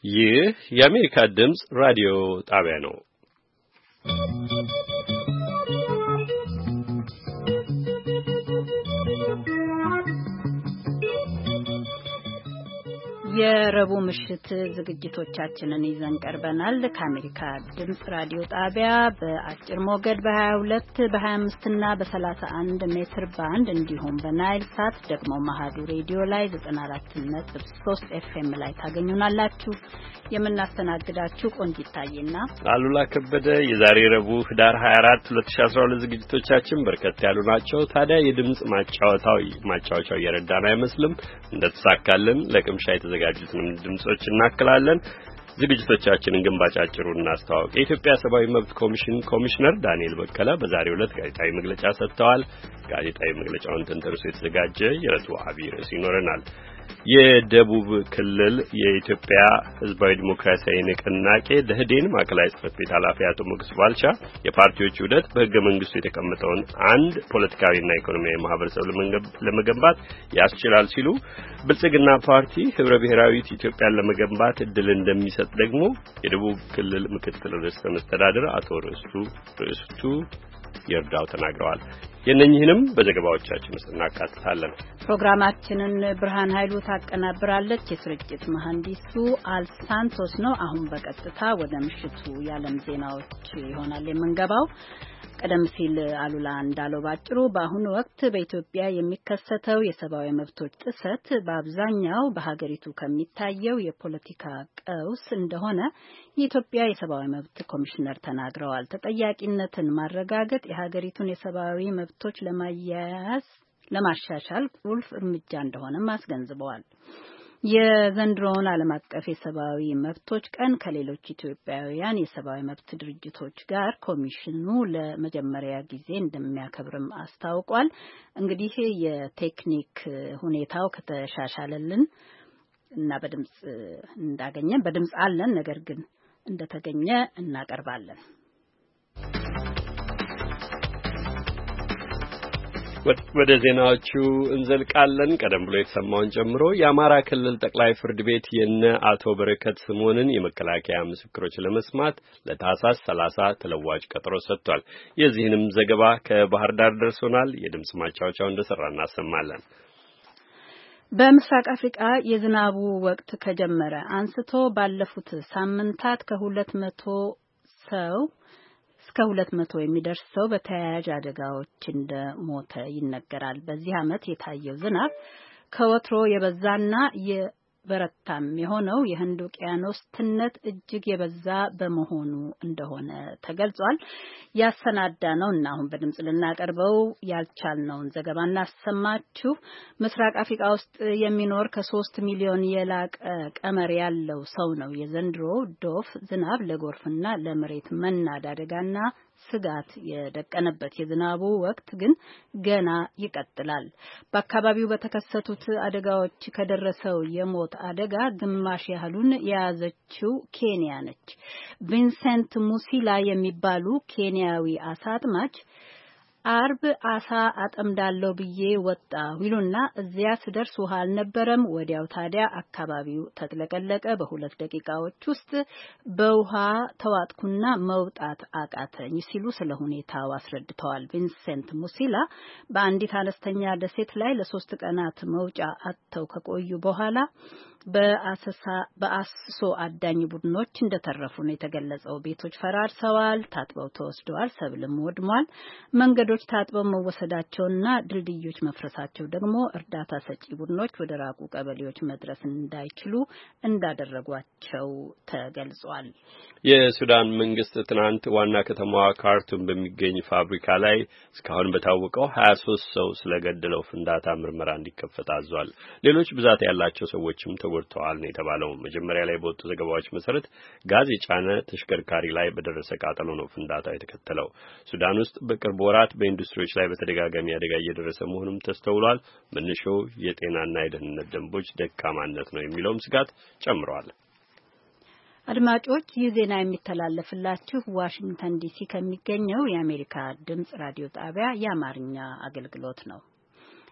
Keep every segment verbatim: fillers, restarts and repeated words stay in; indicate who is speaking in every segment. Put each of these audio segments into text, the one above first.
Speaker 1: ይህ የአሜሪካ ድምጽ ራዲዮ ጣቢያ ነው።
Speaker 2: የረቡዕ ምሽት ዝግጅቶቻችንን ይዘን ቀርበናል። ከአሜሪካ ድምጽ ራዲዮ ጣቢያ በአጭር ሞገድ በ22 በ25 እና በ31 ሜትር ባንድ እንዲሁም በናይል ሳት ደግሞ መሃዱ ሬዲዮ ላይ ዘጠና አራት ነጥብ ሶስት ኤፍኤም ላይ ታገኙናላችሁ። የምናስተናግዳችሁ ቆንጂት ታዬና
Speaker 1: አሉላ ከበደ። የዛሬ ረቡዕ ህዳር ሃያ አራት ሁለት ሺህ አስራ ሁለት ዝግጅቶቻችን በርከት ያሉ ናቸው። ታዲያ የድምጽ ማጫወታው ማጫወቻው እየረዳን አይመስልም። እንደተሳካልን ለቅምሻ የተዘጋጁትንም ድምጾች እናክላለን። ዝግጅቶቻችንን ግን ባጫጭሩ እናስተዋውቅ። የኢትዮጵያ ሰብአዊ መብት ኮሚሽን ኮሚሽነር ዳንኤል በቀለ በዛሬው ዕለት ጋዜጣዊ መግለጫ ሰጥተዋል። ጋዜጣዊ መግለጫውን ተንተርሶ የተዘጋጀ የዕለቱ አብይ ርዕስ ይኖረናል። የደቡብ ክልል የኢትዮጵያ ህዝባዊ ዲሞክራሲያዊ ንቅናቄ ደህዴን ማዕከላዊ ጽሕፈት ቤት ኃላፊ አቶ ሞገስ ባልቻ የፓርቲዎቹ ውህደት በህገ መንግስቱ የተቀመጠውን አንድ ፖለቲካዊና ኢኮኖሚያዊ ማህበረሰብ ለመገንባት ያስችላል ሲሉ፣ ብልጽግና ፓርቲ ህብረ ብሔራዊት ኢትዮጵያን ለመገንባት እድል እንደሚሰጥ ደግሞ የደቡብ ክልል ምክትል ርዕሰ መስተዳድር አቶ ርስቱ ርስቱ ይርዳው ተናግረዋል። የነኚህንም በዘገባዎቻችን ውስጥ እናካትታለን።
Speaker 2: ፕሮግራማችንን ብርሃን ኃይሉ ታቀናብራለች። የስርጭት መሐንዲሱ አልሳንቶስ ነው። አሁን በቀጥታ ወደ ምሽቱ የዓለም ዜናዎች ይሆናል የምንገባው። ቀደም ሲል አሉላ እንዳለው ባጭሩ በአሁኑ ወቅት በኢትዮጵያ የሚከሰተው የሰብአዊ መብቶች ጥሰት በአብዛኛው በሀገሪቱ ከሚታየው የፖለቲካ ቀውስ እንደሆነ የኢትዮጵያ የሰብአዊ መብት ኮሚሽነር ተናግረዋል። ተጠያቂነትን ማረጋገጥ የሀገሪቱን የሰብአዊ መብቶች ለማያያዝ ለማሻሻል ቁልፍ እርምጃ እንደሆነም አስገንዝበዋል። የዘንድሮውን ዓለም አቀፍ የሰብአዊ መብቶች ቀን ከሌሎች ኢትዮጵያውያን የሰብአዊ መብት ድርጅቶች ጋር ኮሚሽኑ ለመጀመሪያ ጊዜ እንደሚያከብርም አስታውቋል። እንግዲህ የቴክኒክ ሁኔታው ከተሻሻለልን እና በድምጽ እንዳገኘን በድምጽ አለን፣ ነገር ግን እንደተገኘ እናቀርባለን።
Speaker 1: ወደ ዜናዎቹ እንዘልቃለን። ቀደም ብሎ የተሰማውን ጨምሮ የአማራ ክልል ጠቅላይ ፍርድ ቤት የነ አቶ በረከት ስምኦንን የመከላከያ ምስክሮች ለመስማት ለታህሳስ ሰላሳ ተለዋጭ ቀጠሮ ሰጥቷል። የዚህንም ዘገባ ከባህር ዳር ደርሶናል። የድምጽ ማጫወቻው እንደሰራ እናሰማለን።
Speaker 2: በምስራቅ አፍሪካ የዝናቡ ወቅት ከጀመረ አንስቶ ባለፉት ሳምንታት ከሁለት መቶ ሰው እስከ ሁለት መቶ የሚደርስ ሰው በተያያዥ አደጋዎች እንደሞተ ይነገራል። በዚህ ዓመት የታየው ዝናብ ከወትሮ የበዛና የበረታም የሆነው የህንድ ውቅያኖስ ትነት እጅግ የበዛ በመሆኑ እንደሆነ ተገልጿል። ያሰናዳ ነው እና አሁን በድምጽ ልናቀርበው ያልቻልነውን ዘገባ እናሰማችሁ። ምስራቅ አፍሪካ ውስጥ የሚኖር ከሶስት ሚሊዮን የላቀ ቀመር ያለው ሰው ነው የዘንድሮ ዶፍ ዝናብ ለጎርፍና ለመሬት መናድ አደጋና ስጋት የደቀነበት። የዝናቡ ወቅት ግን ገና ይቀጥላል። በአካባቢው በተከሰቱት አደጋዎች ከደረሰው የሞት አደጋ ግማሽ ያህሉን የያዘችው ኬንያ ነች። ቪንሰንት ሙሲላ የሚባሉ ኬንያዊ አሳ አጥማጅ አርብ አሳ አጠምዳለሁ ብዬ ወጣሁ ይሉና እዚያ ስደርስ ውሃ አልነበረም። ወዲያው ታዲያ አካባቢው ተጥለቀለቀ። በሁለት ደቂቃዎች ውስጥ በውሃ ተዋጥኩና መውጣት አቃተኝ ሲሉ ስለ ሁኔታው አስረድተዋል። ቪንሰንት ሙሲላ በአንዲት አነስተኛ ደሴት ላይ ለሶስት ቀናት መውጫ አጥተው ከቆዩ በኋላ በአሰሳ በአስሶ አዳኝ ቡድኖች እንደተረፉ ነው የተገለጸው። ቤቶች ፈራርሰዋል፣ ታጥበው ተወስደዋል፣ ሰብልም ወድሟል። መንገዶች ታጥበው መወሰዳቸውና ድልድዮች መፍረሳቸው ደግሞ እርዳታ ሰጪ ቡድኖች ወደ ራቁ ቀበሌዎች መድረስ እንዳይችሉ እንዳደረጓቸው ተገልጿል።
Speaker 1: የሱዳን መንግስት ትናንት ዋና ከተማዋ ካርቱም በሚገኝ ፋብሪካ ላይ እስካሁን በታወቀው ሀያ ሶስት ሰው ስለገደለው ፍንዳታ ምርመራ እንዲከፈት አዟል። ሌሎች ብዛት ያላቸው ሰዎችም ተጎድተዋል ነው የተባለው። መጀመሪያ ላይ በወጡ ዘገባዎች መሰረት ጋዝ የጫነ ተሽከርካሪ ላይ በደረሰ ቃጠሎ ነው ፍንዳታው የተከተለው። ሱዳን ውስጥ በቅርብ ወራት በኢንዱስትሪዎች ላይ በተደጋጋሚ አደጋ እየደረሰ መሆኑም ተስተውሏል። መነሻው የጤናና የደህንነት ደንቦች ደካማነት ነው የሚለውም ስጋት ጨምሯል።
Speaker 2: አድማጮች ይህ ዜና የሚተላለፍላችሁ ዋሽንግተን ዲሲ ከሚገኘው የአሜሪካ ድምጽ ራዲዮ ጣቢያ የአማርኛ አገልግሎት ነው።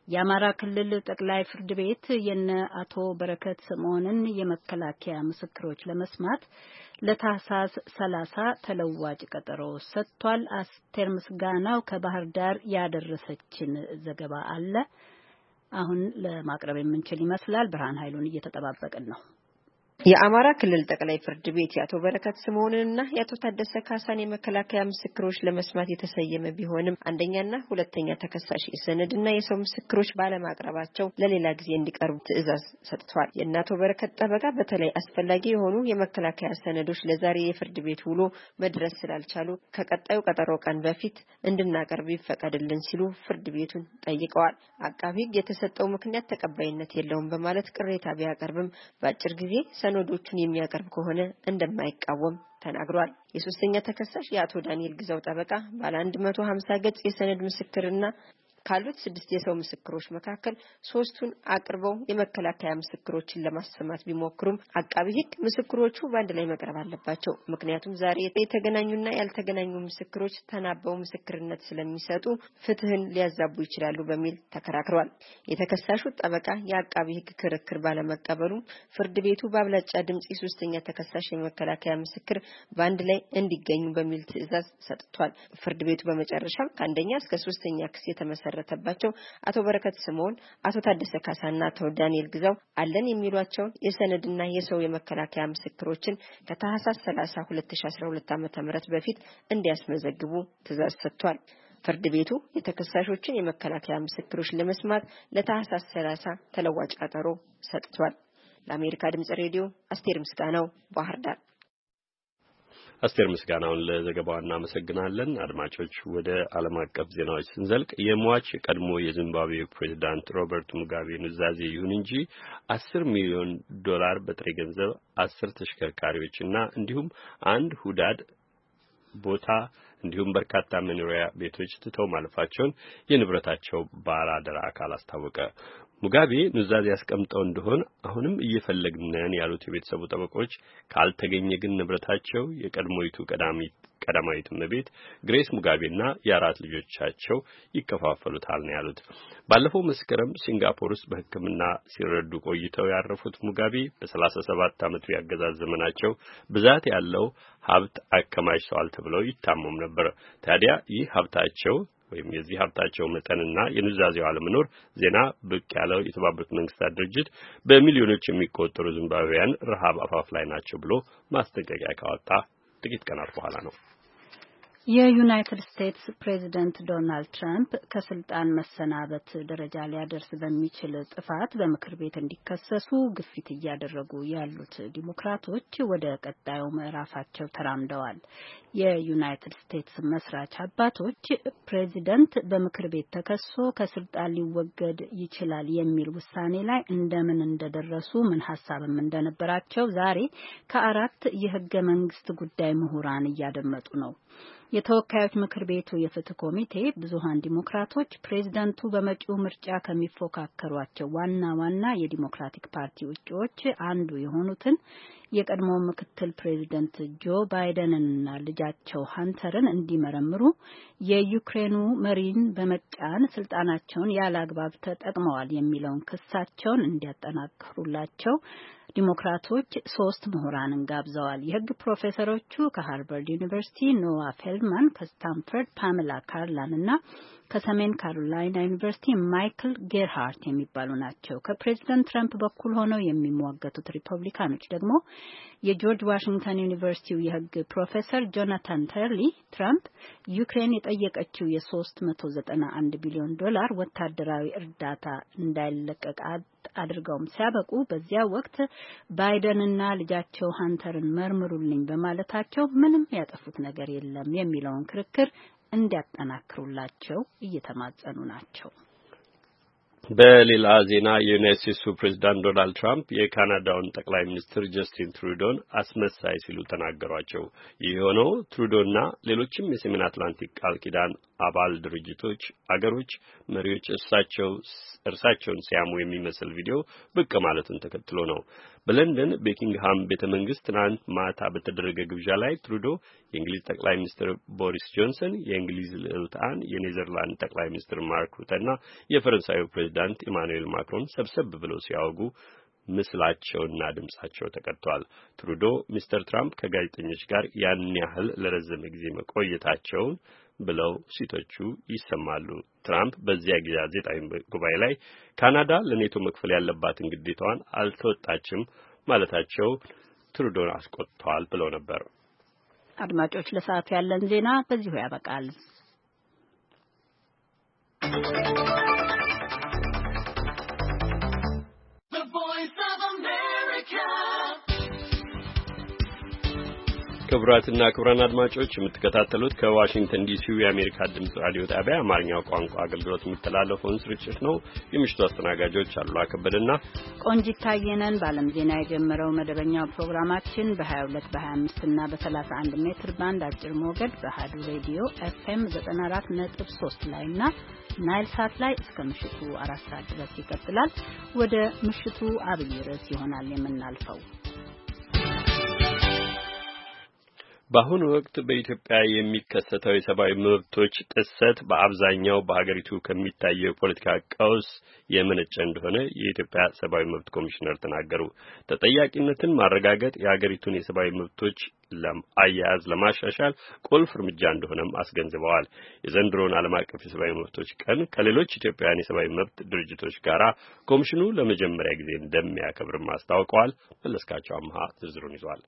Speaker 2: የአማራ ክልል ጠቅላይ ፍርድ ቤት የነ አቶ በረከት ስምዖንን የመከላከያ ምስክሮች ለመስማት ለታህሳስ ሰላሳ ተለዋጭ ቀጠሮ ሰጥቷል። አስቴር ምስጋናው ከባህር ዳር ያደረሰችን ዘገባ አለ። አሁን ለማቅረብ የምንችል ይመስላል። ብርሃን ኃይሉን እየተጠባበቅን ነው።
Speaker 3: የአማራ ክልል ጠቅላይ ፍርድ ቤት የአቶ በረከት ስምዖንንና የአቶ ታደሰ ካሳን የመከላከያ ምስክሮች ለመስማት የተሰየመ ቢሆንም አንደኛና ሁለተኛ ተከሳሽ የሰነድና የሰው ምስክሮች ባለማቅረባቸው ለሌላ ጊዜ እንዲቀርቡ ትዕዛዝ ሰጥቷል። የእነ አቶ በረከት ጠበቃ በተለይ አስፈላጊ የሆኑ የመከላከያ ሰነዶች ለዛሬ የፍርድ ቤት ውሎ መድረስ ስላልቻሉ ከቀጣዩ ቀጠሮ ቀን በፊት እንድናቀርብ ይፈቀድልን ሲሉ ፍርድ ቤቱን ጠይቀዋል። አቃቤ ሕግ የተሰጠው ምክንያት ተቀባይነት የለውም በማለት ቅሬታ ቢያቀርብም በአጭር ጊዜ ሰነዶቹን የሚያቀርብ ከሆነ እንደማይቃወም ተናግሯል። የሶስተኛ ተከሳሽ የአቶ ዳንኤል ግዛው ጠበቃ ባለ አንድ መቶ ሀምሳ ገጽ የሰነድ ምስክርና ካሉት ስድስት የሰው ምስክሮች መካከል ሶስቱን አቅርበው የመከላከያ ምስክሮችን ለማሰማት ቢሞክሩም አቃቤ ሕግ ምስክሮቹ በአንድ ላይ መቅረብ አለባቸው፣ ምክንያቱም ዛሬ የተገናኙና ያልተገናኙ ምስክሮች ተናበው ምስክርነት ስለሚሰጡ ፍትህን ሊያዛቡ ይችላሉ በሚል ተከራክሯል። የተከሳሹ ጠበቃ የአቃቤ ሕግ ክርክር ባለመቀበሉ ፍርድ ቤቱ በአብላጫ ድምጽ የሶስተኛ ተከሳሽ የመከላከያ ምስክር በአንድ ላይ እንዲገኙ በሚል ትዕዛዝ ሰጥቷል። ፍርድ ቤቱ በመጨረሻም ከአንደኛ እስከ ሶስተኛ ክስ የተመሰረ ተባቸው አቶ በረከት ስምዖን፣ አቶ ታደሰ ካሳና አቶ ዳንኤል ግዛው አለን የሚሏቸው የሰነድና የሰው የመከላከያ ምስክሮችን ከታህሳስ ሰላሳ ሁለት ሺህ አስራ ሁለት ዓመተ ምህረት በፊት እንዲያስመዘግቡ ትዕዛዝ ሰጥቷል። ፍርድ ቤቱ የተከሳሾችን የመከላከያ ምስክሮች ለመስማት ለታህሳስ ሰላሳ ተለዋጭ ቀጠሮ ሰጥቷል። ለአሜሪካ ድምጽ ሬዲዮ አስቴር ምስጋናው ባህር ዳር።
Speaker 1: አስቴር ምስጋናውን ለዘገባው እናመሰግናለን። አድማጮች ወደ ዓለም አቀፍ ዜናዎች ስንዘልቅ የሟች ቀድሞ የዚምባብዌ ፕሬዝዳንት ሮበርት ሙጋቤ ኑዛዜ ይሁን እንጂ አስር ሚሊዮን ዶላር በጥሬ ገንዘብ አስር ተሽከርካሪዎችና እንዲሁም አንድ ሁዳድ ቦታ እንዲሁም በርካታ መኖሪያ ቤቶች ትተው ማለፋቸውን የንብረታቸው ባለአደራ አካል አስታወቀ። ሙጋቤ ኑዛዜ ያስቀምጠው እንደሆነ አሁንም እየፈለግን ነን ያሉት የቤተሰቡ ጠበቆች ካልተገኘ ግን ንብረታቸው የቀድሞይቱ ቀዳሚ ቀዳማዊት እመቤት ግሬስ ሙጋቤና የአራት ልጆቻቸው ይከፋፈሉታል ነው ያሉት። ባለፈው መስከረም ሲንጋፖር ውስጥ በሕክምና ሲረዱ ቆይተው ያረፉት ሙጋቤ በሰላሳ ሰባት ዓመቱ ያገዛዝ ዘመናቸው ብዛት ያለው ሀብት አከማችተዋል ተብለው ይታመሙ ነበር። ታዲያ ይህ ሀብታቸው ወይም የዚህ ሀብታቸው መጠንና የኑዛዜው አለመኖር ዜና ብቅ ያለው የተባበሩት መንግስታት ድርጅት በሚሊዮኖች የሚቆጠሩ ዚምባብዌያን ረሃብ አፋፍ ላይ ናቸው ብሎ ማስጠንቀቂያ ካወጣ ጥቂት ቀናት በኋላ ነው።
Speaker 2: የዩናይትድ ስቴትስ ፕሬዚደንት ዶናልድ ትራምፕ ከስልጣን መሰናበት ደረጃ ሊያደርስ በሚችል ጥፋት በምክር ቤት እንዲከሰሱ ግፊት እያደረጉ ያሉት ዲሞክራቶች ወደ ቀጣዩ ምዕራፋቸው ተራምደዋል። የዩናይትድ ስቴትስ መስራች አባቶች ፕሬዚደንት በምክር ቤት ተከሶ ከስልጣን ሊወገድ ይችላል የሚል ውሳኔ ላይ እንደምን እንደደረሱ ምን ሀሳብም እንደነበራቸው ዛሬ ከአራት የህገ መንግስት ጉዳይ ምሁራን እያደመጡ ነው። የተወካዮች ምክር ቤቱ የፍትህ ኮሚቴ ብዙሃን ዲሞክራቶች ፕሬዝዳንቱ በመጪው ምርጫ ከሚፎካከሯቸው ዋና ዋና የዲሞክራቲክ ፓርቲ እጩዎች አንዱ የሆኑትን የቀድሞ ምክትል ፕሬዝዳንት ጆ ባይደንንና ልጃቸው ሀንተርን እንዲመረምሩ የዩክሬኑ መሪን በመጫን ስልጣናቸውን ያለአግባብ ተጠቅመዋል የሚለውን ክሳቸውን እንዲያጠናክሩላቸው ዲሞክራቶች ሶስት ምሁራንን ጋብዘዋል። የህግ ፕሮፌሰሮቹ ከሃርቫርድ ዩኒቨርሲቲ ኖዋ ፌልድማን፣ ከስታንፈርድ ፓሜላ ካርላን እና ከሰሜን ካሮላይና ዩኒቨርሲቲ ማይክል ጌርሃርት የሚባሉ ናቸው። ከፕሬዝዳንት ትራምፕ በኩል ሆነው የሚሟገቱት ሪፐብሊካኖች ደግሞ የጆርጅ ዋሽንግተን ዩኒቨርሲቲው የህግ ፕሮፌሰር ጆናታን ተርሊ ትራምፕ ዩክሬን የጠየቀችው የሶስት መቶ ዘጠና አንድ ቢሊዮን ዶላር ወታደራዊ እርዳታ እንዳይለቀቅ አድርገውም ሲያበቁ በዚያ ወቅት ባይደንና ልጃቸው ሀንተርን መርምሩልኝ በማለታቸው ምንም ያጠፉት ነገር የለም የሚለውን ክርክር እንዲያጠናክሩላቸው እየተማጸኑ ናቸው።
Speaker 1: በሌላ ዜና የዩናይትድ ስቴትሱ ፕሬዝዳንት ዶናልድ ትራምፕ የካናዳውን ጠቅላይ ሚኒስትር ጀስቲን ትሩዶን አስመሳይ ሲሉ ተናገሯቸው። ይህ የሆነው ትሩዶና ሌሎችም የሰሜን አትላንቲክ ቃል ኪዳን አባል ድርጅቶች አገሮች መሪዎች እርሳቸው እርሳቸውን ሲያሙ የሚመስል ቪዲዮ ብቅ ማለቱን ተከትሎ ነው። በለንደን ቤኪንግሃም ቤተመንግስት ትናንት ማታ በተደረገ ግብዣ ላይ ትሩዶ የእንግሊዝ ጠቅላይ ሚኒስትር ቦሪስ ጆንሰን፣ የእንግሊዝ ልዕልት አን፣ የኔዘርላንድ ጠቅላይ ሚኒስትር ማርክ ሩተና የፈረንሳዩ ፕሬዝዳንት ኢማኑኤል ማክሮን ሰብሰብ ብለው ሲያወጉ ምስላቸውና ድምጻቸው ተቀድቷል። ትሩዶ ሚስተር ትራምፕ ከጋዜጠኞች ጋር ያን ያህል ለረዘመ ጊዜ መቆየታቸውን ብለው ሲተቹ ይሰማሉ። ትራምፕ በዚያ ጊዜ ጋዜጣዊ ጉባኤ ላይ ካናዳ ለኔቶ መክፈል ያለባትን ግዴታዋን አልተወጣችም ማለታቸው ትሩዶን አስቆጥተዋል ብለው ነበር።
Speaker 2: አድማጮች፣ ለሰዓቱ ያለን ዜና በዚሁ ያበቃል።
Speaker 1: ክቡራትና ክቡራን አድማጮች የምትከታተሉት ከዋሽንግተን ዲሲው የአሜሪካ ድምጽ ራዲዮ ጣቢያ አማርኛው ቋንቋ አገልግሎት የሚተላለፈውን ስርጭት ነው። የምሽቱ አስተናጋጆች አሉላ ከበደና
Speaker 2: ቆንጂት ታየነን። በዓለም ዜና የጀመረው መደበኛው ፕሮግራማችን በ22 በ25 እና በ31 ሜትር ባንድ አጭር ሞገድ በአሃዱ ሬዲዮ ኤፍኤም ዘጠና አራት ነጥብ ሶስት ላይና ናይል ሳት ላይ እስከ ምሽቱ አራት ሰዓት ድረስ ይቀጥላል። ወደ ምሽቱ አብይ ርዕስ ይሆናል የምናልፈው።
Speaker 1: በአሁኑ ወቅት በኢትዮጵያ የሚከሰተው የሰብአዊ መብቶች ጥሰት በአብዛኛው በሀገሪቱ ከሚታየው የፖለቲካ ቀውስ የመነጨ እንደሆነ የኢትዮጵያ ሰብአዊ መብት ኮሚሽነር ተናገሩ። ተጠያቂነትን ማረጋገጥ የሀገሪቱን የሰብአዊ መብቶች አያያዝ ለማሻሻል ቁልፍ እርምጃ እንደሆነም አስገንዝበዋል። የዘንድሮውን ዓለም አቀፍ የሰብአዊ መብቶች ቀን ከሌሎች ኢትዮጵያውያን የሰብአዊ መብት ድርጅቶች ጋር ኮሚሽኑ ለመጀመሪያ ጊዜ እንደሚያከብርም አስታውቀዋል። መለስካቸው አምሃ ዝርዝሩን ይዟል።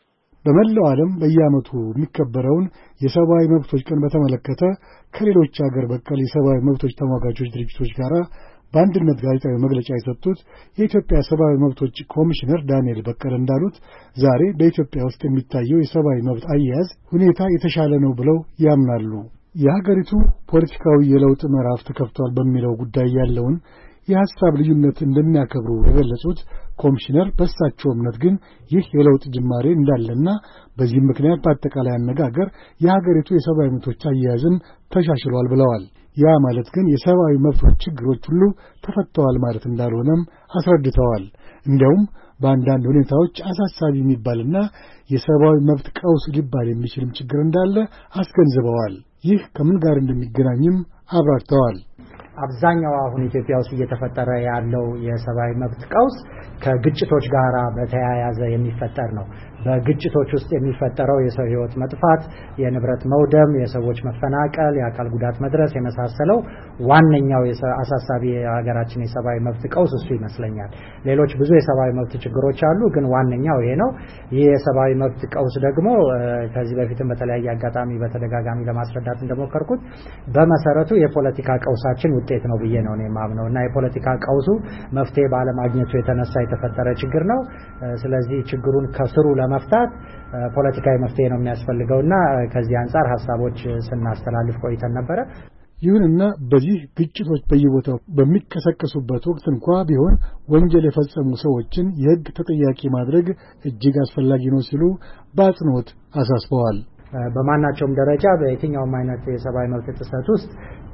Speaker 4: በመላው ዓለም በየዓመቱ የሚከበረውን የሰብአዊ መብቶች ቀን በተመለከተ ከሌሎች ሀገር በቀል የሰብአዊ መብቶች ተሟጋቾች ድርጅቶች ጋር በአንድነት ጋዜጣዊ መግለጫ የሰጡት የኢትዮጵያ ሰብአዊ መብቶች ኮሚሽነር ዳንኤል በቀለ እንዳሉት ዛሬ በኢትዮጵያ ውስጥ የሚታየው የሰብአዊ መብት አያያዝ ሁኔታ የተሻለ ነው ብለው ያምናሉ። የሀገሪቱ ፖለቲካዊ የለውጥ ምዕራፍ ተከፍቷል በሚለው ጉዳይ ያለውን የሐሳብ ልዩነት እንደሚያከብሩ የገለጹት ኮሚሽነር በእሳቸው እምነት ግን ይህ የለውጥ ጅማሬ እንዳለና በዚህ ምክንያት በአጠቃላይ አነጋገር የሀገሪቱ የሰብአዊ መብቶች አያያዝም ተሻሽሏል ብለዋል። ያ ማለት ግን የሰብአዊ መብቶች ችግሮች ሁሉ ተፈተዋል ማለት እንዳልሆነም አስረድተዋል። እንዲያውም በአንዳንድ ሁኔታዎች አሳሳቢ የሚባልና የሰብአዊ መብት ቀውስ ሊባል የሚችልም ችግር እንዳለ አስገንዝበዋል። ይህ ከምን ጋር እንደሚገናኝም አብራርተዋል።
Speaker 5: አብዛኛው አሁን ኢትዮጵያ ውስጥ እየተፈጠረ ያለው የሰብአዊ መብት ቀውስ ከግጭቶች ጋር በተያያዘ የሚፈጠር ነው። በግጭቶች ውስጥ የሚፈጠረው የሰው ሕይወት መጥፋት፣ የንብረት መውደም፣ የሰዎች መፈናቀል፣ የአካል ጉዳት መድረስ የመሳሰለው ዋነኛው አሳሳቢ የሀገራችን የሰብአዊ መብት ቀውስ እሱ ይመስለኛል። ሌሎች ብዙ የሰብአዊ መብት ችግሮች አሉ፣ ግን ዋነኛው ይሄ ነው። ይህ የሰብአዊ መብት ቀውስ ደግሞ ከዚህ በፊትም በተለያየ አጋጣሚ በተደጋጋሚ ለማስረዳት እንደሞከርኩት በመሰረቱ የፖለቲካ ቀውሳችን ውጤት ነው ብዬ ነው እኔ የማምነው እና የፖለቲካ ቀውሱ መፍትሄ ባለማግኘቱ የተነሳ የተፈጠረ ችግር ነው። ስለዚህ ችግሩን ከስሩ ለመፍታት ፖለቲካዊ መፍትሄ ነው የሚያስፈልገውና ከዚህ አንፃር ሐሳቦች ስናስተላልፍ ቆይተን ነበረ።
Speaker 4: ይሁንና በዚህ ግጭቶች በየቦታው በሚቀሰቀሱበት ወቅት እንኳ ቢሆን ወንጀል የፈጸሙ ሰዎችን የሕግ ተጠያቂ ማድረግ እጅግ አስፈላጊ ነው ሲሉ በአጽንኦት አሳስበዋል።
Speaker 5: በማናቸውም ደረጃ በየትኛውም አይነት የሰብአዊ መብት ጥሰት ውስጥ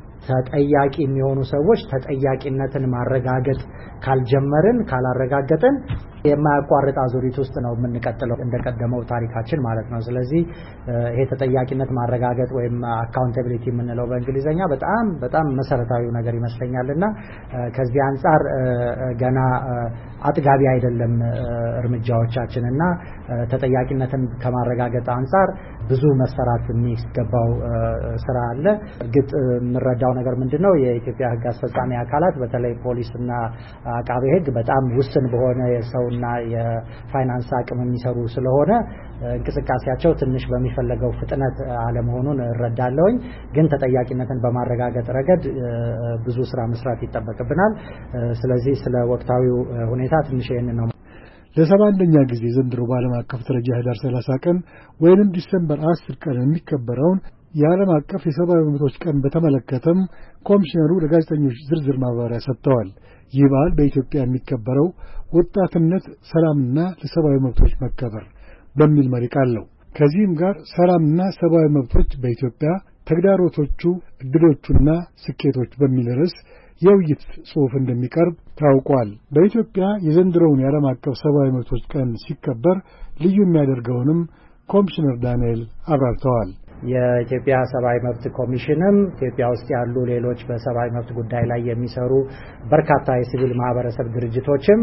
Speaker 5: ተጠያቂ የሚሆኑ ሰዎች ተጠያቂነትን ማረጋገጥ ካልጀመርን ካላረጋገጥን የማያቋርጥ አዙሪት ውስጥ ነው የምንቀጥለው እንደቀደመው ታሪካችን ማለት ነው። ስለዚህ ይሄ ተጠያቂነት ማረጋገጥ ወይም አካውንታቢሊቲ የምንለው በእንግሊዘኛ በጣም በጣም መሰረታዊ ነገር ይመስለኛልና ከዚህ አንፃር ገና አጥጋቢ አይደለም እርምጃዎቻችንና ተጠያቂነትን ከማረጋገጥ አንፃር ብዙ መሰራት የሚገባው ስራ አለ። ግጥ ምረዳው ነገር ምንድነው የኢትዮጵያ ሕግ አስፈጻሚ አካላት በተለይ ፖሊስና አቃቤ ሕግ በጣም ውስን በሆነ የሰውና የፋይናንስ አቅም የሚሰሩ ስለሆነ እንቅስቃሴያቸው ትንሽ በሚፈለገው ፍጥነት አለመሆኑን እረዳለሁኝ። ግን ተጠያቂነትን በማረጋገጥ ረገድ ብዙ ስራ መስራት ይጠበቅብናል። ስለዚህ ስለ ወቅታዊው ሁኔታ ትንሽ ይሄንን ነው።
Speaker 4: ለሰባ አንደኛ ጊዜ ዘንድሮ በዓለም አቀፍ ደረጃ ህዳር ሰላሳ ቀን ወይንም ዲሰምበር አስር ቀን የሚከበረውን የዓለም አቀፍ የሰብአዊ መብቶች ቀን በተመለከተም ኮሚሽነሩ ለጋዜጠኞች ዝርዝር ማብራሪያ ሰጥተዋል። ይህ በዓል በኢትዮጵያ የሚከበረው ወጣትነት፣ ሰላምና ለሰብአዊ መብቶች መከበር በሚል መሪ ቃል ነው። ከዚህም ጋር ሰላምና ሰብአዊ መብቶች በኢትዮጵያ ተግዳሮቶቹ እድሎቹና ስኬቶች በሚል ርዕስ የውይይት ጽሑፍ እንደሚቀርብ ታውቋል። በኢትዮጵያ የዘንድሮውን የዓለም አቀፍ ሰብአዊ መብቶች ቀን ሲከበር ልዩ የሚያደርገውንም ኮሚሽነር ዳንኤል አብራርተዋል።
Speaker 5: የኢትዮጵያ ሰብአዊ መብት ኮሚሽንም ኢትዮጵያ ውስጥ ያሉ ሌሎች በሰብአዊ መብት ጉዳይ ላይ የሚሰሩ በርካታ የሲቪል ማህበረሰብ ድርጅቶችም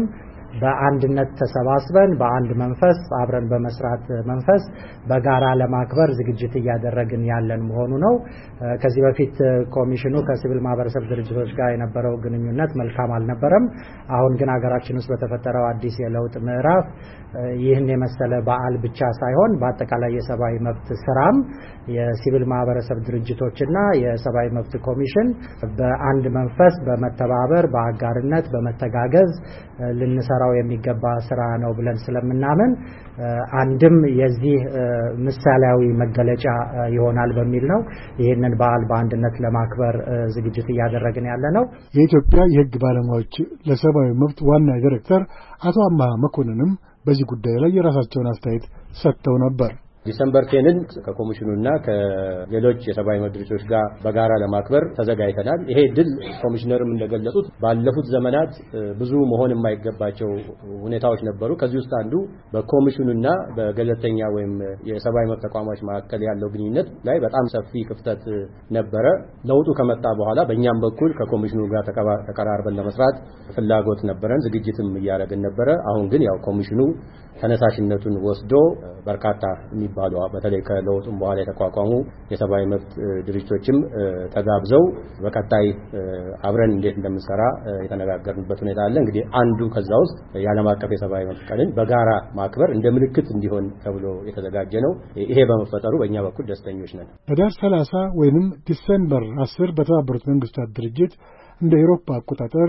Speaker 5: በአንድነት ተሰባስበን በአንድ መንፈስ አብረን በመስራት መንፈስ በጋራ ለማክበር ዝግጅት እያደረግን ያለን መሆኑ ነው። ከዚህ በፊት ኮሚሽኑ ከሲቪል ማህበረሰብ ድርጅቶች ጋር የነበረው ግንኙነት መልካም አልነበረም። አሁን ግን ሀገራችን ውስጥ በተፈጠረው አዲስ የለውጥ ምዕራፍ ይህን የመሰለ በዓል ብቻ ሳይሆን በአጠቃላይ የሰብአዊ መብት ስራም የሲቪል ማህበረሰብ ድርጅቶችና የሰብአዊ መብት ኮሚሽን በአንድ መንፈስ በመተባበር በአጋርነት በመተጋገዝ ልንሰራው የሚገባ ስራ ነው ብለን ስለምናምን አንድም የዚህ ምሳሌያዊ መገለጫ ይሆናል በሚል ነው ይህንን በዓል በአንድነት ለማክበር ዝግጅት እያደረግን ያለነው።
Speaker 4: የኢትዮጵያ የሕግ ባለሙያዎች ለሰብአዊ መብት ዋና ዳይሬክተር አቶ አማሃ መኮንንም በዚህ ጉዳይ ላይ የራሳቸውን አስተያየት ሰጥተው ነበር።
Speaker 6: ዲሰምበር ቴንን ከኮሚሽኑና ከሌሎች የሰብአዊ መብት ድርጅቶች ጋር በጋራ ለማክበር ተዘጋጅተናል። ይሄ ድል ኮሚሽነርም እንደገለጹት ባለፉት ዘመናት ብዙ መሆን የማይገባቸው ሁኔታዎች ነበሩ። ከዚህ ውስጥ አንዱ በኮሚሽኑና በገለልተኛ ወይም የሰብአዊ መብት ተቋማት መካከል ያለው ግንኙነት ላይ በጣም ሰፊ ክፍተት ነበረ። ለውጡ ከመጣ በኋላ በእኛም በኩል ከኮሚሽኑ ጋር ተቀራርበን ለመስራት ፍላጎት ነበረን፣ ዝግጅትም እያደረግን ነበረ። አሁን ግን ያው ኮሚሽኑ ተነሳሽነቱን ወስዶ በርካታ የሚባሉ በተለይ ከለውጡም በኋላ የተቋቋሙ የሰብአዊ መብት ድርጅቶችም ተጋብዘው በቀጣይ አብረን እንዴት እንደምንሰራ የተነጋገርንበት ሁኔታ አለ። እንግዲህ አንዱ ከዛ ውስጥ የዓለም አቀፍ የሰብአዊ መብት ቀንን በጋራ ማክበር እንደ ምልክት እንዲሆን ተብሎ የተዘጋጀ ነው። ይሄ በመፈጠሩ በእኛ በኩል ደስተኞች ነን።
Speaker 4: ህዳር ሰላሳ ወይንም ዲሴምበር አስር በተባበሩት መንግስታት ድርጅት እንደ አውሮፓ አቆጣጠር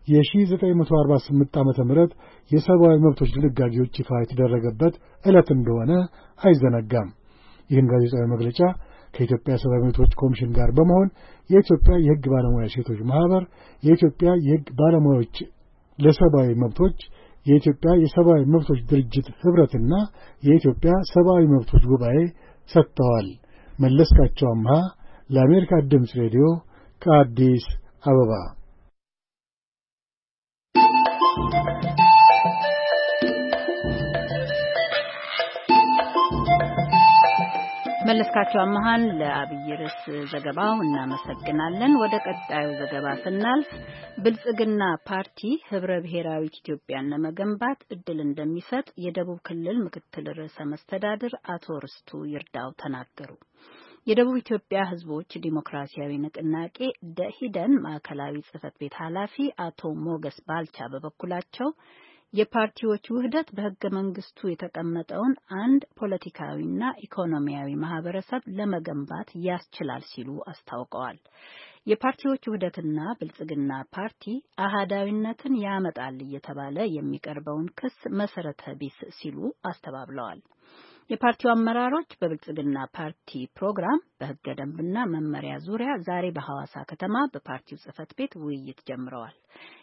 Speaker 4: የ1948 ዓመተ ምህረት የሰብአዊ መብቶች ድንጋጌዎች ይፋ የተደረገበት ዕለት እንደሆነ አይዘነጋም። ይህን ጋዜጣዊ መግለጫ ከኢትዮጵያ ሰብአዊ መብቶች ኮሚሽን ጋር በመሆን የኢትዮጵያ የሕግ ባለሙያ ሴቶች ማህበር፣ የኢትዮጵያ የሕግ ባለሙያዎች ለሰብአዊ መብቶች፣ የኢትዮጵያ የሰብአዊ መብቶች ድርጅት ህብረትና የኢትዮጵያ ሰብአዊ መብቶች ጉባኤ ሰጥተዋል። መለስካቸው አምሃ ለአሜሪካ ድምፅ ሬዲዮ ከአዲስ አበባ።
Speaker 2: መለስካቸው አማሃን ለአብይ ርዕስ ዘገባው እናመሰግናለን። ወደ ቀጣዩ ዘገባ ስናልፍ ብልጽግና ፓርቲ ህብረ ብሔራዊት ኢትዮጵያን ለመገንባት እድል እንደሚሰጥ የደቡብ ክልል ምክትል ርዕሰ መስተዳድር አቶ ርስቱ ይርዳው ተናገሩ። የደቡብ ኢትዮጵያ ህዝቦች ዲሞክራሲያዊ ንቅናቄ ደኢህዴን ማዕከላዊ ጽህፈት ቤት ኃላፊ አቶ ሞገስ ባልቻ በበኩላቸው የፓርቲዎች ውህደት በህገ መንግስቱ የተቀመጠውን አንድ ፖለቲካዊና ኢኮኖሚያዊ ማህበረሰብ ለመገንባት ያስችላል ሲሉ አስታውቀዋል። የፓርቲዎች ውህደትና ብልጽግና ፓርቲ አሃዳዊነትን ያመጣል እየተባለ የሚቀርበውን ክስ መሰረተ ቢስ ሲሉ አስተባብለዋል። የፓርቲው አመራሮች በብልጽግና ፓርቲ ፕሮግራም በህገ ደንብና መመሪያ ዙሪያ ዛሬ በሐዋሳ ከተማ በፓርቲው ጽህፈት ቤት ውይይት ጀምረዋል።